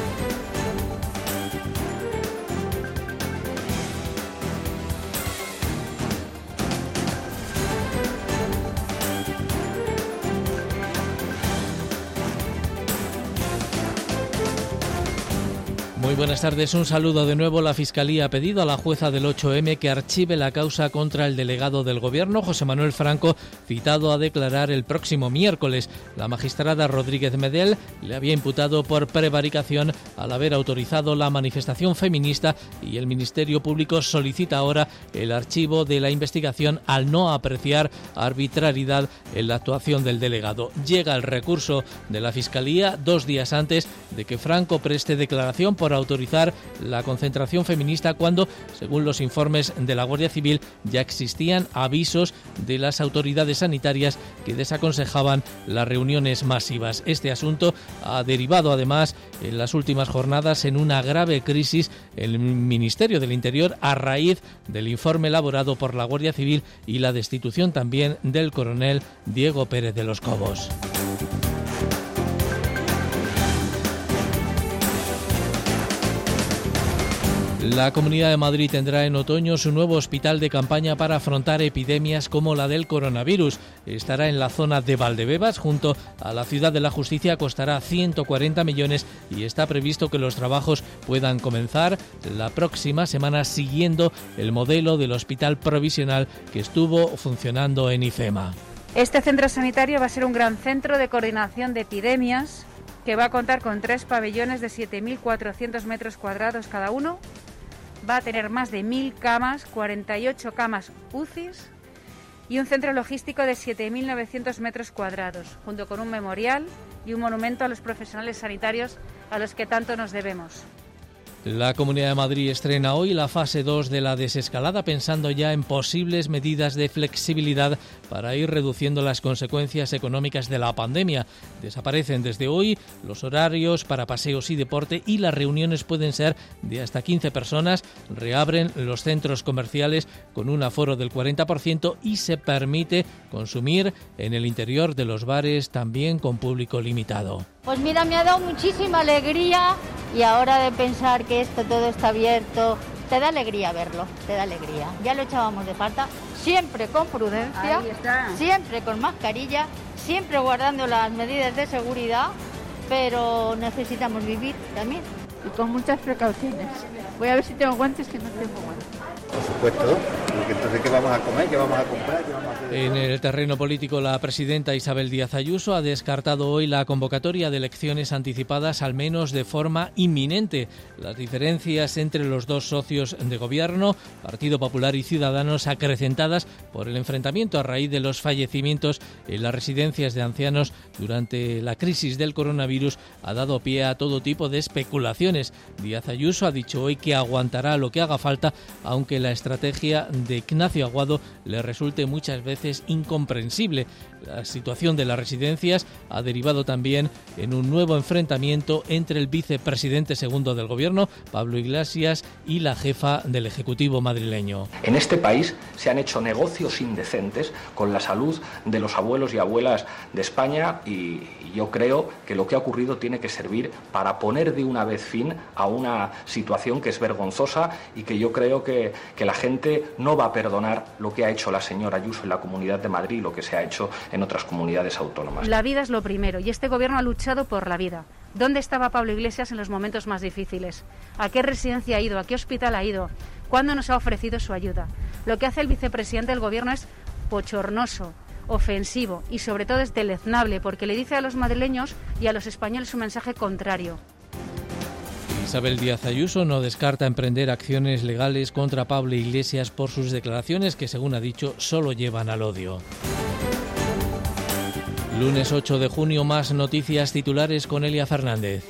[SPEAKER 2] Muy buenas tardes, un saludo de nuevo. La Fiscalía ha pedido a la jueza del ocho eme que archive la causa contra el delegado del Gobierno, José Manuel Franco, citado a declarar el próximo miércoles. La magistrada Rodríguez Medel le había imputado por prevaricación al haber autorizado la manifestación feminista y el Ministerio Público solicita ahora el archivo de la investigación al no apreciar arbitrariedad en la actuación del delegado. Llega el recurso de la Fiscalía dos días antes de que Franco preste declaración por autorizar la concentración feminista cuando, según los informes de la Guardia Civil, ya existían avisos de las autoridades sanitarias que desaconsejaban las reuniones masivas. Este asunto ha derivado además en las últimas jornadas en una grave crisis en el Ministerio del Interior a raíz del informe elaborado por la Guardia Civil y la destitución también del coronel Diego Pérez de los Cobos. La Comunidad de Madrid tendrá en otoño su nuevo hospital de campaña para afrontar epidemias como la del coronavirus. Estará en la zona de Valdebebas, junto a la Ciudad de la Justicia, costará ciento cuarenta millones y está previsto que los trabajos puedan comenzar la próxima semana siguiendo el modelo del hospital provisional que estuvo funcionando en IFEMA.
[SPEAKER 17] Este centro sanitario va a ser un gran centro de coordinación de epidemias que va a contar con tres pabellones de siete mil cuatrocientos metros cuadrados cada uno. Va a tener más de mil camas, cuarenta y ocho camas U C Is y un centro logístico de siete mil novecientos metros cuadrados, junto con un memorial y un monumento a los profesionales sanitarios a los que tanto nos debemos.
[SPEAKER 2] La Comunidad de Madrid estrena hoy la fase dos de la desescalada, pensando ya en posibles medidas de flexibilidad para ir reduciendo las consecuencias económicas de la pandemia. Desaparecen desde hoy los horarios para paseos y deporte y las reuniones pueden ser de hasta quince personas. Reabren los centros comerciales con un aforo del cuarenta por ciento y se permite consumir en el interior de los bares también con público limitado.
[SPEAKER 18] Pues mira, me ha dado muchísima alegría y ahora de pensar que esto todo está abierto, te da alegría verlo, te da alegría. Ya lo echábamos de falta, siempre con prudencia, siempre con mascarilla, siempre guardando las medidas de seguridad, pero necesitamos vivir también.
[SPEAKER 17] Y con muchas precauciones. Voy a ver si tengo guantes, que no tengo guantes.
[SPEAKER 19] Por supuesto, porque entonces ¿qué vamos a comer? ¿Qué vamos a comprar? ¿Qué vamos a hacer?
[SPEAKER 2] En el terreno político, la presidenta Isabel Díaz Ayuso ha descartado hoy la convocatoria de elecciones anticipadas, al menos de forma inminente. Las diferencias entre los dos socios de gobierno, Partido Popular y Ciudadanos, acrecentadas por el enfrentamiento a raíz de los fallecimientos en las residencias de ancianos durante la crisis del coronavirus, ha dado pie a todo tipo de especulaciones. Díaz Ayuso ha dicho hoy que aguantará lo que haga falta, aunque la estrategia de Ignacio Aguado le resulte muchas veces incomprensible. La situación de las residencias ha derivado también en un nuevo enfrentamiento entre el vicepresidente segundo del Gobierno, Pablo Iglesias, y la jefa del Ejecutivo madrileño.
[SPEAKER 6] En este país se han hecho negocios indecentes con la salud de los abuelos y abuelas de España y yo creo que lo que ha ocurrido tiene que servir para poner de una vez fin a una situación que es vergonzosa y que yo creo que, que la gente no va a perdonar lo que ha hecho la señora Ayuso en la Comunidad de Madrid y lo que se ha hecho en otras comunidades autónomas.
[SPEAKER 17] La vida es lo primero y este Gobierno ha luchado por la vida. ¿Dónde estaba Pablo Iglesias en los momentos más difíciles? ¿A qué residencia ha ido? ¿A qué hospital ha ido? ¿Cuándo nos ha ofrecido su ayuda? Lo que hace el vicepresidente del Gobierno es bochornoso, ofensivo y sobre todo es deleznable porque le dice a los madrileños y a los españoles un mensaje contrario.
[SPEAKER 2] Isabel Díaz Ayuso no descarta emprender acciones legales contra Pablo Iglesias por sus declaraciones que, según ha dicho, solo llevan al odio. Lunes ocho de junio, más noticias titulares con Elia Fernández.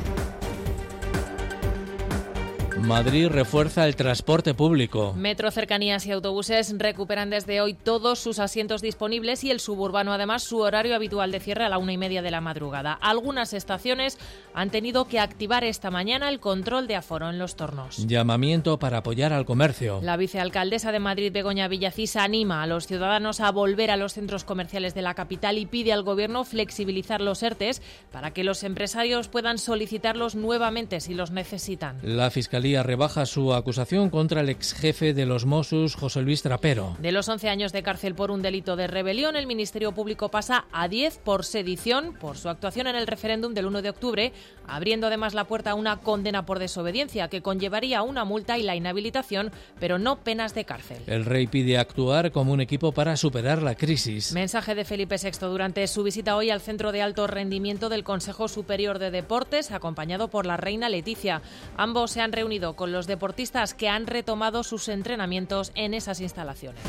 [SPEAKER 2] Madrid refuerza el transporte público.
[SPEAKER 8] Metro, cercanías y autobuses recuperan desde hoy todos sus asientos disponibles y el suburbano además su horario habitual de cierre a la una y media de la madrugada. Algunas estaciones han tenido que activar esta mañana el control de aforo en los tornos.
[SPEAKER 2] Llamamiento para apoyar al comercio.
[SPEAKER 8] La vicealcaldesa de Madrid, Begoña Villacís, anima a los ciudadanos a volver a los centros comerciales de la capital y pide al Gobierno flexibilizar los ERTEs para que los empresarios puedan solicitarlos nuevamente si los necesitan.
[SPEAKER 2] La Fiscalía rebaja su acusación contra el exjefe de los Mossos, José Luis Trapero.
[SPEAKER 8] De los once años de cárcel por un delito de rebelión, el Ministerio Público pasa a diez por sedición por su actuación en el referéndum del uno de octubre, abriendo además la puerta a una condena por desobediencia que conllevaría una multa y la inhabilitación, pero no penas de cárcel.
[SPEAKER 2] El rey pide actuar como un equipo para superar la crisis.
[SPEAKER 8] Mensaje de Felipe sexto durante su visita hoy al Centro de Alto Rendimiento del Consejo Superior de Deportes, acompañado por la reina Leticia. Ambos se han reunido con los deportistas que han retomado sus entrenamientos en esas instalaciones.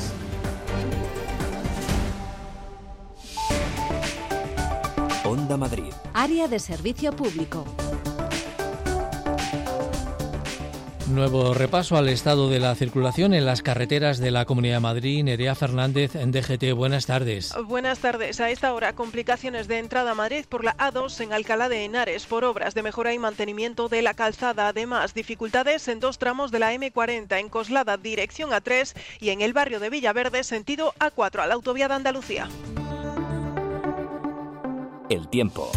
[SPEAKER 1] Onda Madrid.
[SPEAKER 12] Área de servicio público.
[SPEAKER 2] Nuevo repaso al estado de la circulación en las carreteras de la Comunidad de Madrid. Nerea Fernández, en D G T. Buenas tardes.
[SPEAKER 20] Buenas tardes. A esta hora, complicaciones de entrada a Madrid por la A dos en Alcalá de Henares por obras de mejora y mantenimiento de la calzada. Además, dificultades en dos tramos de la eme cuarenta en Coslada, dirección A tres, y en el barrio de Villaverde, sentido A cuatro, a la autovía de Andalucía.
[SPEAKER 1] El tiempo.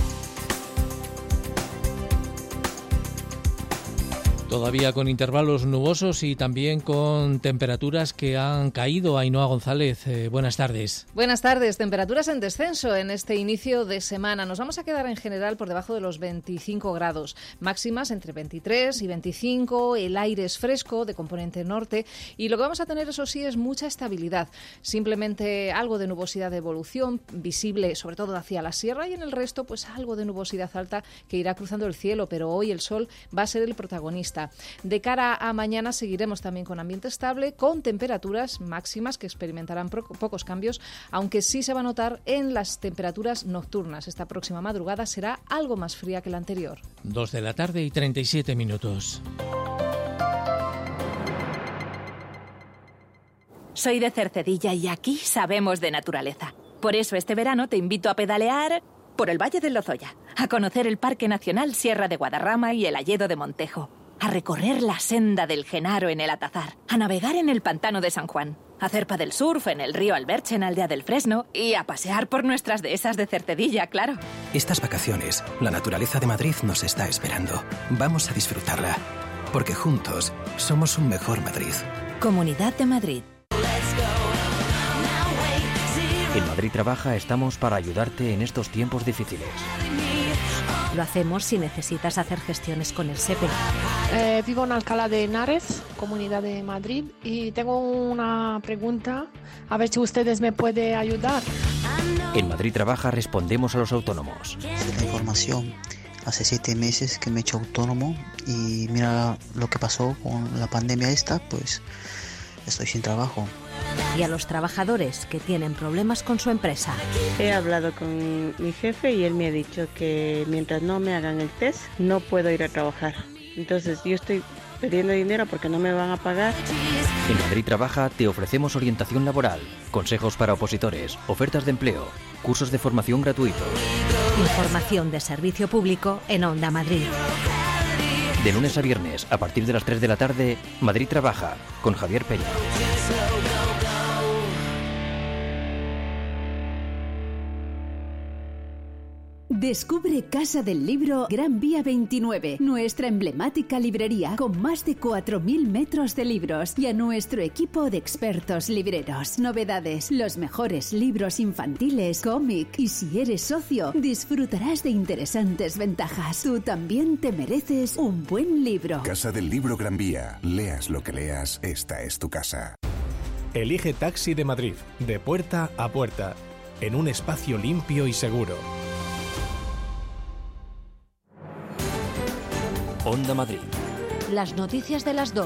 [SPEAKER 2] Todavía con intervalos nubosos y también con temperaturas que han caído. Ainhoa González, eh, buenas tardes.
[SPEAKER 21] Buenas tardes. Temperaturas en descenso en este inicio de semana. Nos vamos a quedar en general por debajo de los veinticinco grados. Máximas entre veintitrés y veinticinco. El aire es fresco, de componente norte. Y lo que vamos a tener, eso sí, es mucha estabilidad. Simplemente algo de nubosidad de evolución visible, sobre todo hacia la sierra, y en el resto, pues algo de nubosidad alta que irá cruzando el cielo. Pero hoy el sol va a ser el protagonista. De cara a mañana seguiremos también con ambiente estable, con temperaturas máximas que experimentarán pro- pocos cambios, aunque sí se va a notar en las temperaturas nocturnas. Esta próxima madrugada será algo más fría que la anterior.
[SPEAKER 2] Dos de la tarde y treinta y siete minutos.
[SPEAKER 22] Soy de Cercedilla y aquí sabemos de naturaleza. Por eso este verano te invito a pedalear por el Valle del Lozoya, a conocer el Parque Nacional Sierra de Guadarrama y el Hayedo de Montejo, a recorrer la senda del Genaro en el Atazar, a navegar en el Pantano de San Juan, a hacer paddlesurf en el río Alberche en Aldea del Fresno y a pasear por nuestras dehesas de Cercedilla, claro.
[SPEAKER 24] Estas vacaciones, la naturaleza de Madrid nos está esperando. Vamos a disfrutarla, porque juntos somos un mejor Madrid.
[SPEAKER 22] Comunidad de Madrid.
[SPEAKER 1] En Madrid Trabaja estamos para ayudarte en estos tiempos difíciles.
[SPEAKER 22] Lo hacemos si necesitas hacer gestiones con el SEPE.
[SPEAKER 25] Eh, vivo en Alcalá de Henares, Comunidad de Madrid, y tengo una pregunta, a ver si ustedes me pueden ayudar.
[SPEAKER 1] En Madrid Trabaja respondemos a los autónomos.
[SPEAKER 26] La información. Hace siete meses que me he hecho autónomo y mira lo que pasó con la pandemia esta, pues estoy sin trabajo.
[SPEAKER 22] Y a los trabajadores que tienen problemas con su empresa.
[SPEAKER 28] He hablado con mi jefe y él me ha dicho que mientras no me hagan el test no puedo ir a trabajar. Entonces yo estoy pidiendo dinero porque no me van a pagar.
[SPEAKER 1] En Madrid Trabaja te ofrecemos orientación laboral, consejos para opositores, ofertas de empleo, cursos de formación gratuitos.
[SPEAKER 12] Información de servicio público en Onda Madrid.
[SPEAKER 1] De lunes a viernes, a partir de las tres de la tarde, Madrid Trabaja, con Javier Peña.
[SPEAKER 12] Descubre Casa del Libro Gran Vía veintinueve, nuestra emblemática librería con más de cuatro mil metros de libros y a nuestro equipo de expertos libreros. Novedades, los mejores libros infantiles, cómic y si eres socio, disfrutarás de interesantes ventajas. Tú también te mereces un buen libro.
[SPEAKER 3] Casa del Libro Gran Vía. Leas lo que leas, esta es tu casa.
[SPEAKER 7] Elige Taxi de Madrid, de puerta a puerta, en un espacio limpio y seguro.
[SPEAKER 1] Onda Madrid.
[SPEAKER 12] Las noticias de las dos.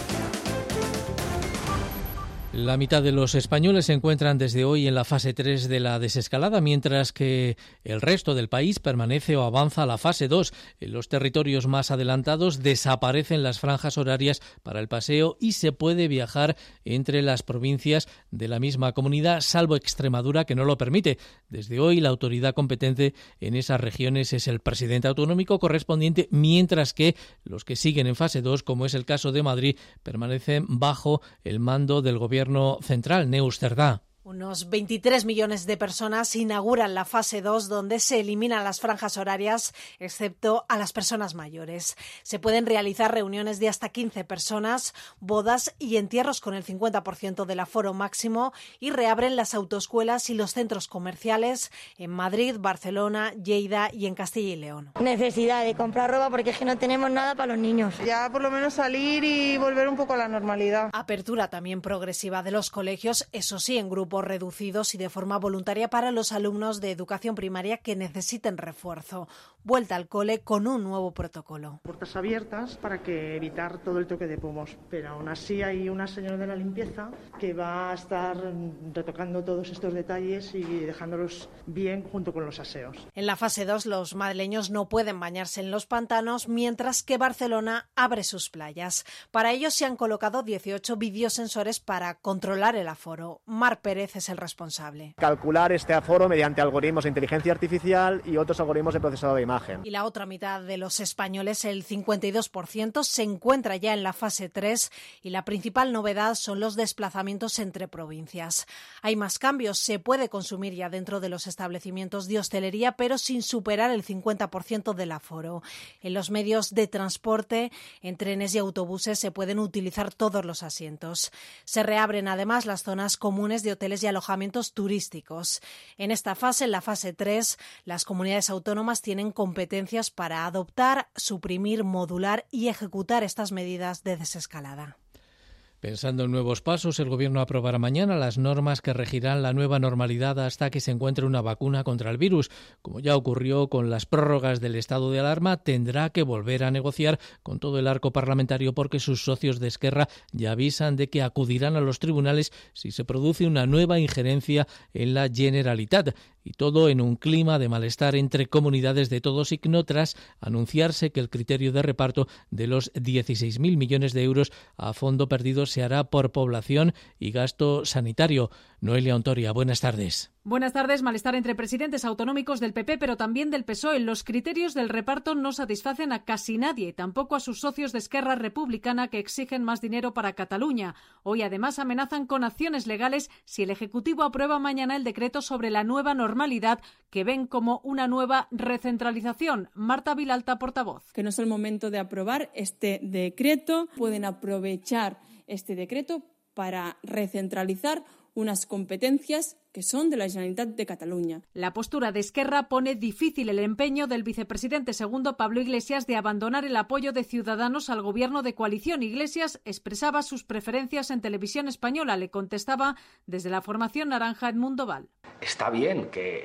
[SPEAKER 2] La mitad de los españoles se encuentran desde hoy en la fase tres de la desescalada, mientras que el resto del país permanece o avanza a la fase dos. En los territorios más adelantados desaparecen las franjas horarias para el paseo y se puede viajar entre las provincias de la misma comunidad, salvo Extremadura, que no lo permite. Desde hoy la autoridad competente en esas regiones es el presidente autonómico correspondiente, mientras que los que siguen en fase dos, como es el caso de Madrid, permanecen bajo el mando del gobierno central, Neus Cerdá.
[SPEAKER 9] Unos veintitrés millones de personas inauguran la fase dos, donde se eliminan las franjas horarias, excepto a las personas mayores. Se pueden realizar reuniones de hasta quince personas, bodas y entierros con el cincuenta por ciento del aforo máximo, y reabren las autoescuelas y los centros comerciales en Madrid, Barcelona, Lleida y en Castilla y León.
[SPEAKER 10] Necesidad de comprar ropa porque es que no tenemos nada para los niños.
[SPEAKER 11] Ya por lo menos salir y volver un poco a la normalidad.
[SPEAKER 9] Apertura también progresiva de los colegios, eso sí, en grupos reducidos y de forma voluntaria para los alumnos de educación primaria que necesiten refuerzo. Vuelta al cole con un nuevo protocolo.
[SPEAKER 11] Puertas abiertas para que evitar todo el toque de pomos, pero aún así hay una señora de la limpieza que va a estar retocando todos estos detalles y dejándolos bien junto con los aseos.
[SPEAKER 9] En la fase dos los madrileños no pueden bañarse en los pantanos, mientras que Barcelona abre sus playas. Para ello se han colocado dieciocho videosensores para controlar el aforo. Mar Pérez es el responsable.
[SPEAKER 13] Calcular este aforo mediante algoritmos de inteligencia artificial y otros algoritmos de procesado de imagen.
[SPEAKER 9] Y la otra mitad de los españoles, el cincuenta y dos por ciento, se encuentra ya en la fase tres y la principal novedad son los desplazamientos entre provincias. Hay más cambios, se puede consumir ya dentro de los establecimientos de hostelería, pero sin superar el cincuenta por ciento del aforo. En los medios de transporte, en trenes y autobuses, se pueden utilizar todos los asientos. Se reabren además las zonas comunes de hoteles y alojamientos turísticos. En esta fase, en la fase tres, las comunidades autónomas tienen competencias para adoptar, suprimir, modular y ejecutar estas medidas de desescalada.
[SPEAKER 2] Pensando en nuevos pasos, el Gobierno aprobará mañana las normas que regirán la nueva normalidad hasta que se encuentre una vacuna contra el virus. Como ya ocurrió con las prórrogas del estado de alarma, tendrá que volver a negociar con todo el arco parlamentario porque sus socios de Esquerra ya avisan de que acudirán a los tribunales si se produce una nueva injerencia en la Generalitat. Y todo en un clima de malestar entre comunidades de todo signo tras anunciarse que el criterio de reparto de los dieciséis mil millones de euros a fondo perdido se hará por población y gasto sanitario. Noelia Ontoria, buenas tardes.
[SPEAKER 23] Buenas tardes. Malestar entre presidentes autonómicos del P P, pero también del P S O E. Los criterios del reparto no satisfacen a casi nadie, tampoco a sus socios de Esquerra Republicana, que exigen más dinero para Cataluña. Hoy, además, amenazan con acciones legales si el Ejecutivo aprueba mañana el decreto sobre la nueva normalidad, que ven como una nueva recentralización. Marta Vilalta, portavoz.
[SPEAKER 27] Que no es el momento de aprobar este decreto. Pueden aprovechar este decreto para recentralizar unas competencias que son de la Generalitat de Cataluña.
[SPEAKER 23] La postura de Esquerra pone difícil el empeño del vicepresidente segundo Pablo Iglesias de abandonar el apoyo de Ciudadanos al gobierno de coalición. Iglesias expresaba sus preferencias en Televisión Española. Le contestaba desde la formación naranja Edmundo Val.
[SPEAKER 6] Está bien que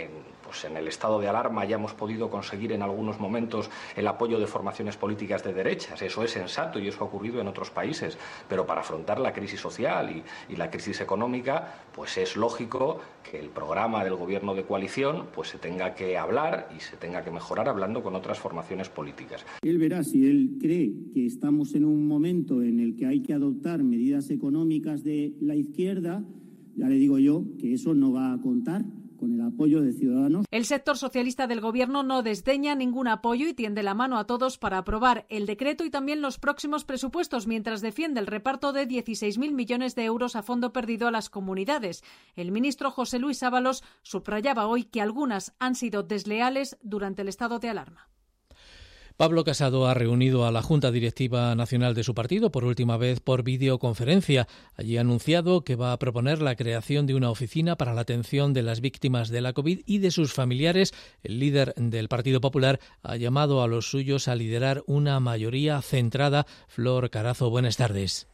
[SPEAKER 6] pues en el estado de alarma hayamos podido conseguir en algunos momentos el apoyo de formaciones políticas de derechas. Eso es sensato y eso ha ocurrido en otros países. Pero para afrontar la crisis social y, y la crisis económica, pues es lógico que el programa del gobierno de coalición pues se tenga que hablar y se tenga que mejorar hablando con otras formaciones políticas.
[SPEAKER 4] Él verá si él cree que estamos en un momento en el que hay que adoptar medidas económicas de la izquierda. Ya le digo yo que eso no va a contar con el apoyo de Ciudadanos.
[SPEAKER 23] El sector socialista del Gobierno no desdeña ningún apoyo y tiende la mano a todos para aprobar el decreto y también los próximos presupuestos, mientras defiende el reparto de dieciséis mil millones de euros a fondo perdido a las comunidades. El ministro José Luis Ábalos subrayaba hoy que algunas han sido desleales durante el estado de alarma.
[SPEAKER 2] Pablo Casado ha reunido a la Junta Directiva Nacional de su partido por última vez por videoconferencia. Allí ha anunciado que va a proponer la creación de una oficina para la atención de las víctimas de la COVID y de sus familiares. El líder del Partido Popular ha llamado a los suyos a liderar una mayoría centrada. Flor Carazo, buenas tardes.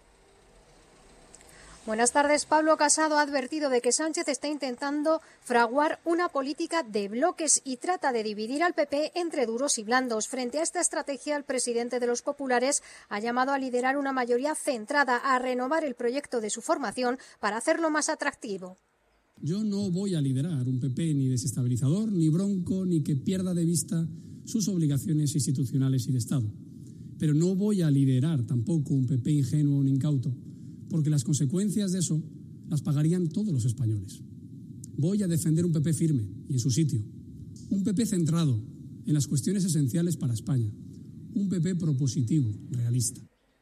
[SPEAKER 5] Buenas tardes. Pablo Casado ha advertido de que Sánchez está intentando fraguar una política de bloques y trata de dividir al P P entre duros y blandos. Frente a esta estrategia, el presidente de los populares ha llamado a liderar una mayoría centrada, a renovar el proyecto de su formación para hacerlo más atractivo.
[SPEAKER 14] Yo no voy a liderar un P P ni desestabilizador, ni bronco, ni que pierda de vista sus obligaciones institucionales y de Estado. Pero no voy a liderar tampoco un P P ingenuo ni incauto, porque las consecuencias de eso las pagarían todos los españoles. Voy a defender un P P firme y en su sitio, un P P centrado en las cuestiones esenciales para España, un P P propositivo, realista.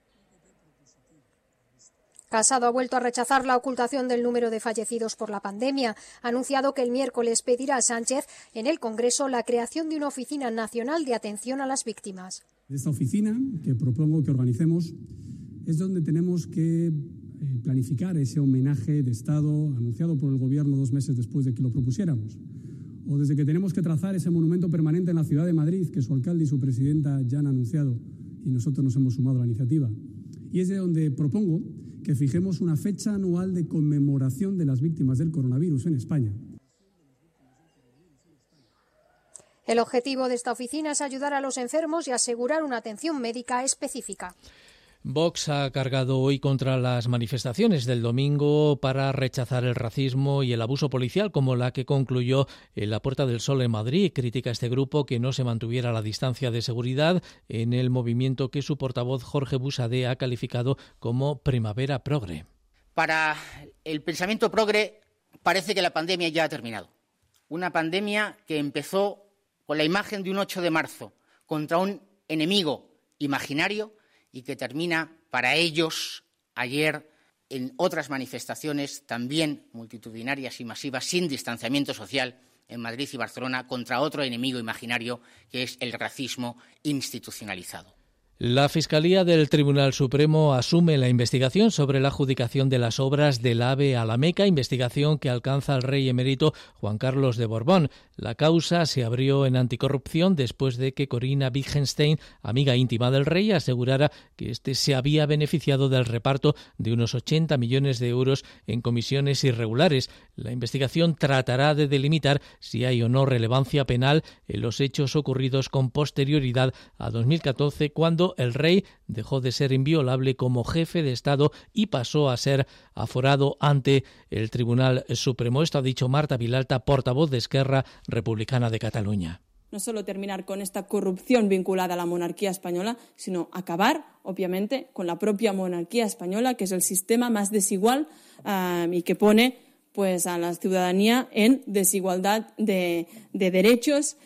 [SPEAKER 5] Casado ha vuelto a rechazar la ocultación del número de fallecidos por la pandemia. Ha anunciado que el miércoles pedirá a Sánchez en el Congreso la creación de una oficina nacional de atención a las víctimas.
[SPEAKER 14] Esta oficina que propongo que organicemos es donde tenemos que planificar ese homenaje de Estado anunciado por el Gobierno dos meses después de que lo propusiéramos. O desde que tenemos que trazar ese monumento permanente en la ciudad de Madrid que su alcalde y su presidenta ya han anunciado y nosotros nos hemos sumado a la iniciativa. Y es de donde propongo que fijemos una fecha anual de conmemoración de las víctimas del coronavirus en España.
[SPEAKER 5] El objetivo de esta oficina es ayudar a los enfermos y asegurar una atención médica específica.
[SPEAKER 2] Vox ha cargado hoy contra las manifestaciones del domingo para rechazar el racismo y el abuso policial, como la que concluyó en la Puerta del Sol en Madrid. Critica a este grupo que no se mantuviera la distancia de seguridad en el movimiento que su portavoz Jorge Buxadé ha calificado como primavera progre.
[SPEAKER 15] Para el pensamiento progre parece que la pandemia ya ha terminado. Una pandemia que empezó con la imagen de un ocho de marzo contra un enemigo imaginario y que termina para ellos ayer en otras manifestaciones también multitudinarias y masivas sin distanciamiento social en Madrid y Barcelona contra otro enemigo imaginario que es el racismo institucionalizado.
[SPEAKER 2] La Fiscalía del Tribunal Supremo asume la investigación sobre la adjudicación de las obras del AVE a la Meca, investigación que alcanza al rey emérito Juan Carlos de Borbón. La causa se abrió en anticorrupción después de que Corina Wittgenstein, amiga íntima del rey, asegurara que éste se había beneficiado del reparto de unos ochenta millones de euros en comisiones irregulares. La investigación tratará de delimitar si hay o no relevancia penal en los hechos ocurridos con posterioridad a dos mil catorce, cuando el rey dejó de ser inviolable como jefe de Estado y pasó a ser aforado ante el Tribunal Supremo. Esto ha dicho Marta Vilalta, portavoz de Esquerra Republicana de Cataluña.
[SPEAKER 27] No solo terminar con esta corrupción vinculada a la monarquía española, sino acabar, obviamente, con la propia monarquía española, que es el sistema más desigual um, y que pone pues, a la ciudadanía en desigualdad de, de derechos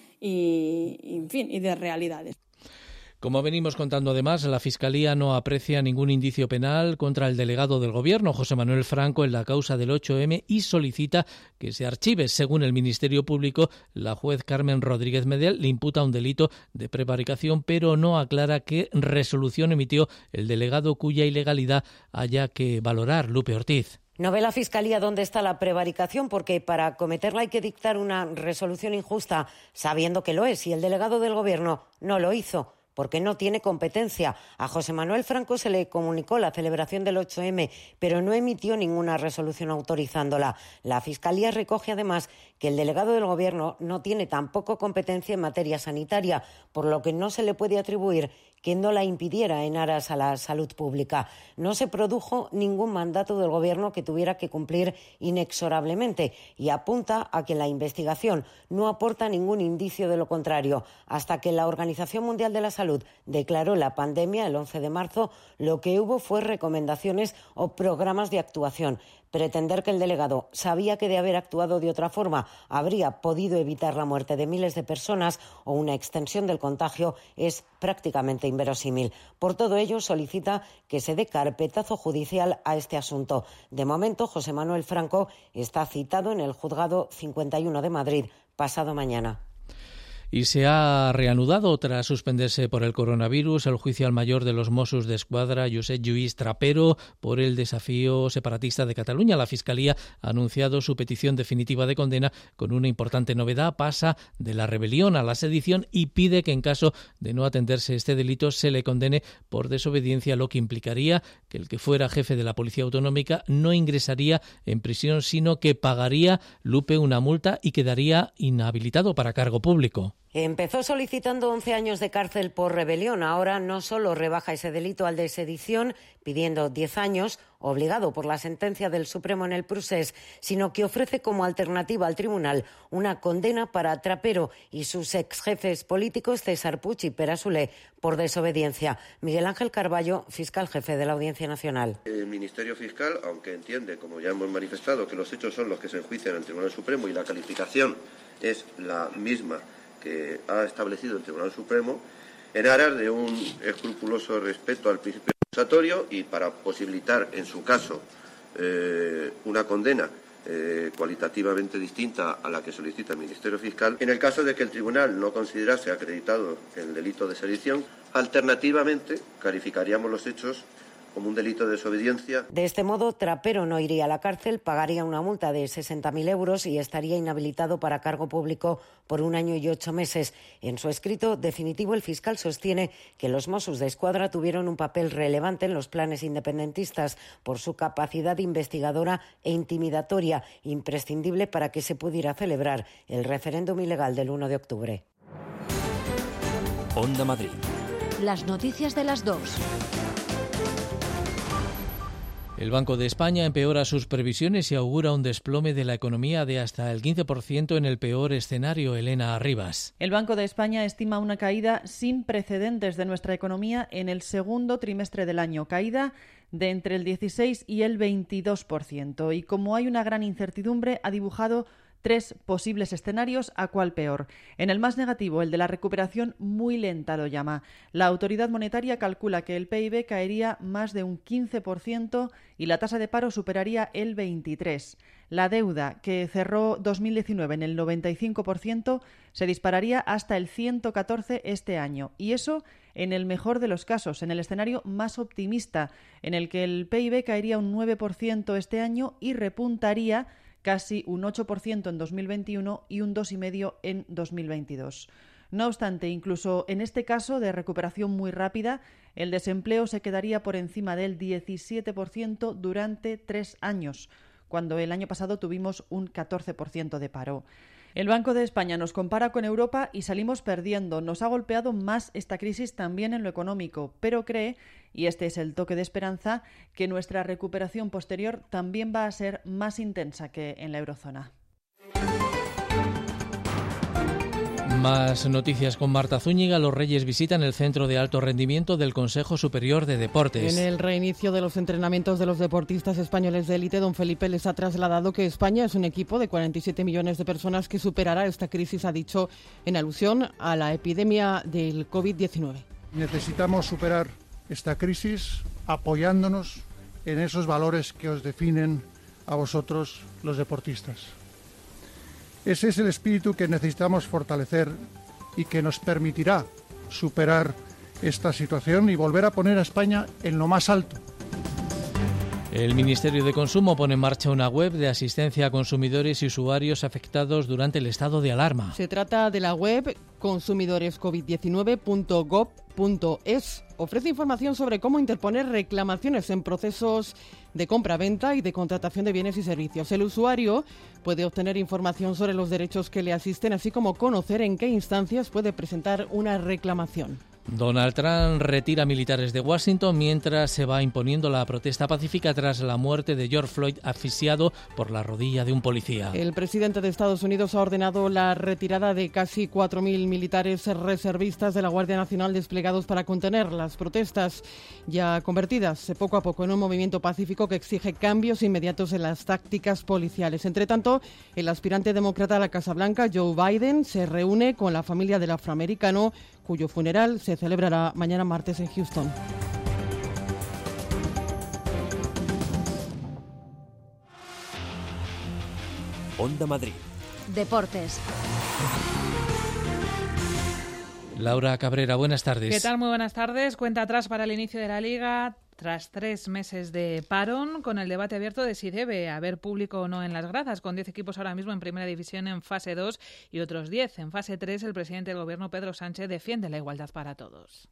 [SPEAKER 27] y, y, en fin, y de realidades.
[SPEAKER 2] Como venimos contando además, la Fiscalía no aprecia ningún indicio penal contra el delegado del Gobierno, José Manuel Franco, en la causa del ocho eme y solicita que se archive. Según el Ministerio Público, la juez Carmen Rodríguez Medel le imputa un delito de prevaricación, pero no aclara qué resolución emitió el delegado cuya ilegalidad haya que valorar. Lupe Ortiz.
[SPEAKER 16] No ve la Fiscalía dónde está la prevaricación, porque para cometerla hay que dictar una resolución injusta, sabiendo que lo es, y el delegado del Gobierno no lo hizo. porque no tiene competencia. A José Manuel Franco se le comunicó la celebración del ocho eme, pero no emitió ninguna resolución autorizándola. La Fiscalía recoge además que el delegado del Gobierno no tiene tampoco competencia en materia sanitaria, por lo que no se le puede atribuir que no la impidiera en aras a la salud pública. No se produjo ningún mandato del Gobierno que tuviera que cumplir inexorablemente y apunta a que la investigación no aporta ningún indicio de lo contrario. Hasta que la Organización Mundial de la Salud declaró la pandemia el once de marzo, lo que hubo fue recomendaciones o programas de actuación. Pretender que el delegado sabía que de haber actuado de otra forma habría podido evitar la muerte de miles de personas o una extensión del contagio es prácticamente inverosímil. Por todo ello, solicita que se dé carpetazo judicial a este asunto. De momento, José Manuel Franco está citado en el Juzgado cincuenta y uno de Madrid pasado mañana.
[SPEAKER 2] Y se ha reanudado, tras suspenderse por el coronavirus, el juicio al mayor de los Mossos d'Esquadra, Josep Lluís Trapero, por el desafío separatista de Cataluña. La Fiscalía ha anunciado su petición definitiva de condena con una importante novedad. Pasa de la rebelión a la sedición y pide que en caso de no atenderse este delito se le condene por desobediencia, lo que implicaría que el que fuera jefe de la Policía Autonómica no ingresaría en prisión, sino que pagaría, Lupe, una multa y quedaría inhabilitado para cargo público.
[SPEAKER 16] Empezó solicitando once años de cárcel por rebelión. Ahora no solo rebaja ese delito al de sedición, pidiendo diez años, obligado por la sentencia del Supremo en el procés, sino que ofrece como alternativa al tribunal una condena para Trapero y sus exjefes políticos César Puig y Pere Soler por desobediencia. Miguel Ángel Carballo, fiscal jefe de la Audiencia Nacional.
[SPEAKER 8] El Ministerio Fiscal, aunque entiende, como ya hemos manifestado, que los hechos son los que se enjuician en el Tribunal Supremo y la calificación es la misma que ha establecido el Tribunal Supremo, en aras de un escrupuloso respeto al principio acusatorio y para posibilitar, en su caso, eh, una condena eh, cualitativamente distinta a la que solicita el Ministerio Fiscal, en el caso de que el Tribunal no considerase acreditado el delito de sedición, alternativamente calificaríamos los hechos como un delito de desobediencia.
[SPEAKER 16] De este modo, Trapero no iría a la cárcel, pagaría una multa de sesenta mil euros y estaría inhabilitado para cargo público por un año y ocho meses. En su escrito definitivo, el fiscal sostiene que los Mossos d'Esquadra tuvieron un papel relevante en los planes independentistas por su capacidad investigadora e intimidatoria, imprescindible para que se pudiera celebrar el referéndum ilegal del uno de octubre.
[SPEAKER 1] Onda Madrid.
[SPEAKER 9] Las noticias de las dos.
[SPEAKER 2] El Banco de España empeora sus previsiones y augura un desplome de la economía de hasta el quince por ciento en el peor escenario. Elena Arribas.
[SPEAKER 17] El Banco de España estima una caída sin precedentes de nuestra economía en el segundo trimestre del año, caída de entre el dieciséis y el veintidós por ciento. Y como hay una gran incertidumbre, ha dibujado tres posibles escenarios, a cuál peor. En el más negativo, el de la recuperación muy lenta, lo llama. La autoridad monetaria calcula que el P I B caería más de un quince por ciento y la tasa de paro superaría el veintitrés por ciento. La deuda, que cerró dos mil diecinueve en el noventa y cinco por ciento, se dispararía hasta el ciento catorce por ciento este año. Y eso en el mejor de los casos, en el escenario más optimista, en el que el P I B caería un nueve por ciento este año y repuntaría casi un ocho por ciento en dos mil veintiuno y un dos coma cinco por ciento en dos mil veintidós. No obstante, incluso en este caso de recuperación muy rápida, el desempleo se quedaría por encima del diecisiete por ciento durante tres años, cuando el año pasado tuvimos un catorce por ciento de paro. El Banco de España nos compara con Europa y salimos perdiendo. Nos ha golpeado más esta crisis también en lo económico, pero cree, y este es el toque de esperanza, que nuestra recuperación posterior también va a ser más intensa que en la eurozona.
[SPEAKER 2] Más noticias con Marta Zúñiga. Los Reyes visitan el Centro de Alto Rendimiento del Consejo Superior de Deportes.
[SPEAKER 18] En el reinicio de los entrenamientos de los deportistas españoles de élite, don Felipe les ha trasladado que España es un equipo de cuarenta y siete millones de personas que superará esta crisis, ha dicho, en alusión a la epidemia del covid diecinueve.
[SPEAKER 19] Necesitamos superar esta crisis apoyándonos en esos valores que os definen a vosotros, los deportistas. Ese es el espíritu que necesitamos fortalecer y que nos permitirá superar esta situación y volver a poner a España en lo más alto.
[SPEAKER 2] El Ministerio de Consumo pone en marcha una web de asistencia a consumidores y usuarios afectados durante el estado de alarma.
[SPEAKER 18] Se trata de la web consumidores covid diecinueve punto gob punto es. Ofrece información sobre cómo interponer reclamaciones en procesos de compra-venta y de contratación de bienes y servicios. El usuario puede obtener información sobre los derechos que le asisten, así como conocer en qué instancias puede presentar una reclamación.
[SPEAKER 2] Donald Trump retira militares de Washington mientras se va imponiendo la protesta pacífica tras la muerte de George Floyd asfixiado por la rodilla de un policía.
[SPEAKER 18] El presidente de Estados Unidos ha ordenado la retirada de casi cuatro mil militares reservistas de la Guardia Nacional desplegados para contener las protestas, ya convertidas poco a poco en un movimiento pacífico que exige cambios inmediatos en las tácticas policiales. Entre tanto, el aspirante demócrata a la Casa Blanca, Joe Biden, se reúne con la familia del afroamericano, cuyo funeral se celebrará mañana martes en Houston.
[SPEAKER 1] Onda Madrid.
[SPEAKER 9] Deportes.
[SPEAKER 2] Laura Cabrera, buenas tardes.
[SPEAKER 3] ¿Qué tal? Muy buenas tardes. Cuenta atrás para el inicio de la Liga. Tras tres meses de parón, con el debate abierto de si debe haber público o no en las gradas, con diez equipos ahora mismo en Primera División en fase dos y otros diez en fase tres, el presidente del Gobierno, Pedro Sánchez, defiende la igualdad para todos.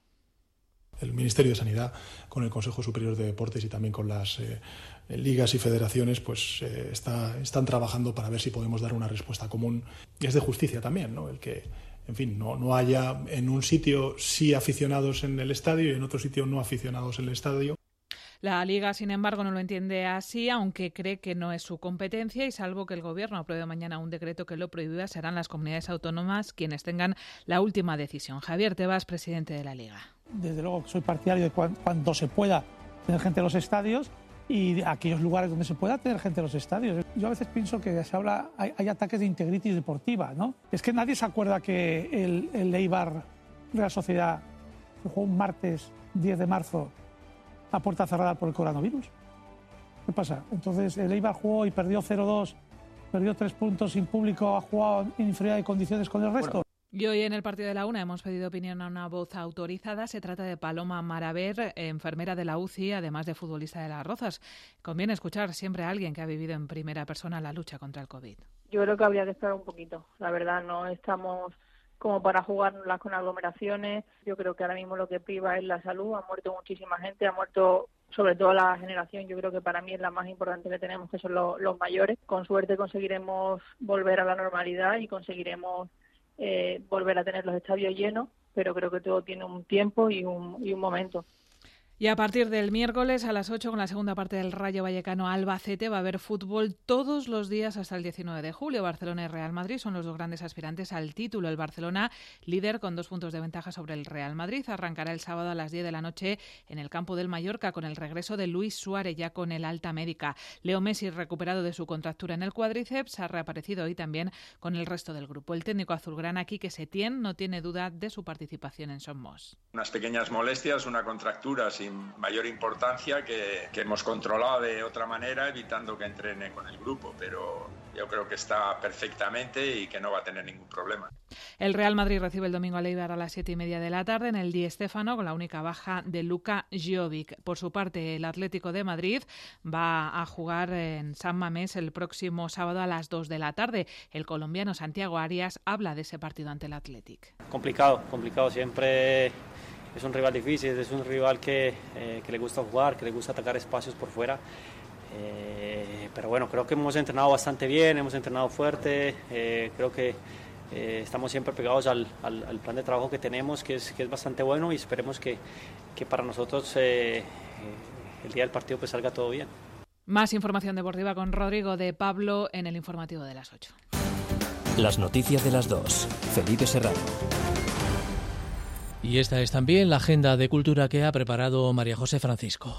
[SPEAKER 20] El Ministerio de Sanidad, con el Consejo Superior de Deportes y también con las eh, ligas y federaciones, pues eh, está, están trabajando para ver si podemos dar una respuesta común. Y es de justicia también, ¿no? El que, en fin, no, no haya en un sitio sí aficionados en el estadio y en otro sitio no aficionados en el estadio.
[SPEAKER 3] La Liga, sin embargo, no lo entiende así, aunque cree que no es su competencia y salvo que el Gobierno apruebe mañana un decreto que lo prohíba, serán las comunidades autónomas quienes tengan la última decisión. Javier Tebas, presidente de la Liga.
[SPEAKER 21] Desde luego soy partidario de cuando se pueda tener gente en los estadios y de aquellos lugares donde se pueda tener gente en los estadios. Yo a veces pienso que se habla, hay, hay ataques de integritis deportiva, ¿no? Es que nadie se acuerda que el, el Eibar Real Sociedad jugó un martes diez de marzo a puerta cerrada por el coronavirus. ¿Qué pasa? Entonces el Eibar jugó y perdió cero dos, perdió tres puntos sin público, ha jugado en inferioridad de condiciones con el resto. Bueno.
[SPEAKER 3] Y hoy en el partido de la UNA hemos pedido opinión a una voz autorizada. Se trata de Paloma Maraver, enfermera de la U C I, además de futbolista de Las Rozas. Conviene escuchar siempre a alguien que ha vivido en primera persona la lucha contra el COVID.
[SPEAKER 22] Yo creo que habría que esperar un poquito. La verdad, no estamos como para jugárnoslas con aglomeraciones. Yo creo que ahora mismo lo que priva es la salud. Ha muerto muchísima gente, ha muerto sobre todo la generación, yo creo que para mí es la más importante que tenemos, que son los, los mayores. Con suerte conseguiremos volver a la normalidad y conseguiremos Eh, volver a tener los estadios llenos, pero creo que todo tiene un tiempo y un, y un momento.
[SPEAKER 3] Y a partir del miércoles a las ocho, con la segunda parte del Rayo Vallecano Albacete, va a haber fútbol todos los días hasta el diecinueve de julio. Barcelona y Real Madrid son los dos grandes aspirantes al título. El Barcelona, líder con dos puntos de ventaja sobre el Real Madrid, arrancará el sábado a las diez de la noche en el campo del Mallorca con el regreso de Luis Suárez, ya con el alta médica. Leo Messi, recuperado de su contractura en el cuádriceps, ha reaparecido hoy también con el resto del grupo. El técnico azulgrana, Quique Setién, no tiene duda de su participación en Somos.
[SPEAKER 24] Unas pequeñas molestias, una contractura sin mayor importancia que, que hemos controlado de otra manera, evitando que entrene con el grupo, pero yo creo que está perfectamente y que no va a tener ningún problema.
[SPEAKER 3] El Real Madrid recibe el domingo al Eibar a las siete y media de la tarde en el Di Stéfano, con la única baja de Luka Jovic. Por su parte, el Atlético de Madrid va a jugar en San Mamés el próximo sábado a las dos de la tarde. El colombiano Santiago Arias habla de ese partido ante el Athletic.
[SPEAKER 25] Complicado, complicado siempre. Es un rival difícil, es un rival que, eh, que le gusta jugar, que le gusta atacar espacios por fuera. Eh, pero bueno, creo que hemos entrenado bastante bien, hemos entrenado fuerte. Eh, creo que eh, estamos siempre pegados al, al, al plan de trabajo que tenemos, que es, que es bastante bueno, y esperemos que, que para nosotros eh, el día del partido pues salga todo bien.
[SPEAKER 3] Más información deportiva con Rodrigo de Pablo en el informativo de las ocho.
[SPEAKER 1] Las noticias de las dos. Felipe Serrano.
[SPEAKER 2] Y esta es también la agenda de cultura que ha preparado María José Francisco.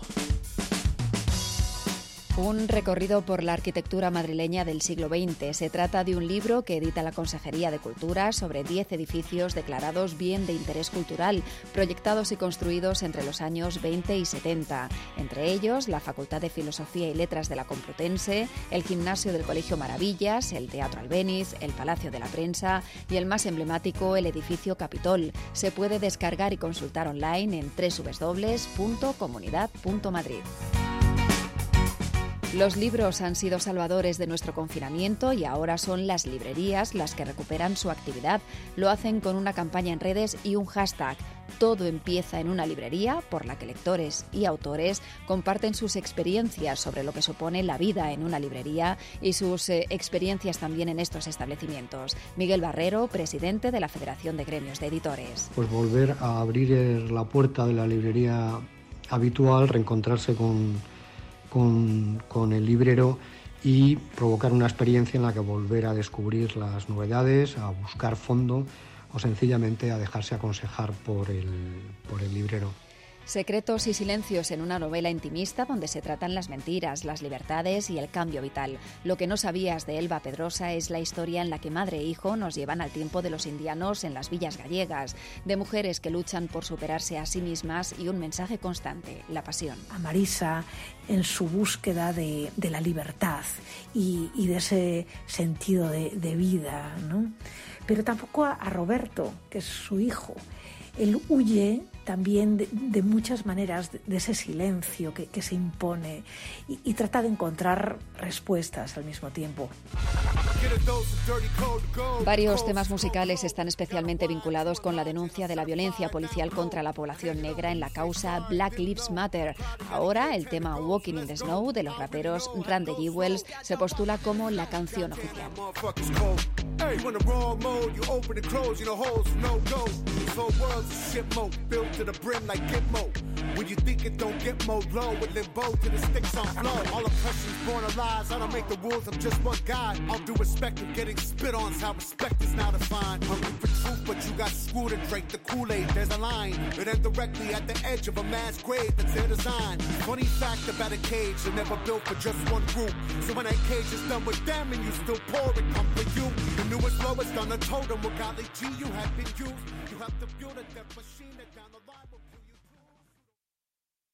[SPEAKER 26] Un recorrido por la arquitectura madrileña del siglo veinte. Se trata de un libro que edita la Consejería de Cultura sobre diez edificios declarados bien de interés cultural, proyectados y construidos entre los años veinte y setenta. Entre ellos, la Facultad de Filosofía y Letras de la Complutense, el Gimnasio del Colegio Maravillas, el Teatro Albéniz, el Palacio de la Prensa y el más emblemático, el edificio Capitol. Se puede descargar y consultar online en doble u doble u doble u punto comunidad punto madrid. Los libros han sido salvadores de nuestro confinamiento y ahora son las librerías las que recuperan su actividad. Lo hacen con una campaña en redes y un hashtag. Todo empieza en una librería, por la que lectores y autores comparten sus experiencias sobre lo que supone la vida en una librería y sus eh, experiencias también en estos establecimientos. Miguel Barrero, presidente de la Federación de Gremios de Editores.
[SPEAKER 4] Pues volver a abrir la puerta de la librería habitual, reencontrarse con, con, con el librero y provocar una experiencia en la que volver a descubrir las novedades, a buscar fondo o sencillamente a dejarse aconsejar por el, por el librero.
[SPEAKER 26] Secretos y silencios en una novela intimista donde se tratan las mentiras, las libertades y el cambio vital. Lo que no sabías de Elba Pedrosa es la historia en la que madre e hijo nos llevan al tiempo de los indianos en las villas gallegas, de mujeres que luchan por superarse a sí mismas y un mensaje constante, la pasión.
[SPEAKER 6] A Marisa en su búsqueda de, de la libertad y, y de ese sentido de, de vida, ¿no? Pero tampoco a, a Roberto, que es su hijo. Él huye también de, de muchas maneras de, de ese silencio que, que se impone y, y trata de encontrar respuestas al mismo tiempo.
[SPEAKER 26] Varios temas musicales están especialmente vinculados con la denuncia de la violencia policial contra la población negra en la causa Black Lives Matter. Ahora el tema Walking in the Snow de los raperos Randy Jewels se postula como la canción oficial.
[SPEAKER 7] Hey, when the wrong mode, you open and close, you know holes, no go. This whole world's a shit mode, built to the brim like Gitmo. When you think it don't get mode low, with limbo to the sticks on flow. All oppression's born of lies, I don't make the rules, I'm just one guy. All due respect, I'm getting spit on, how respect is now defined. Hungry for truth, but you got screwed and drank the Kool-Aid. There's a line, it ends directly at the edge of a mass grave that's their design. Funny fact about a cage, they're never built for just one group. So when that cage is done with them and you still pour it, come for you. Newest, lowest on the totem, what godly G you have been used. You have to build a death machine that down the line will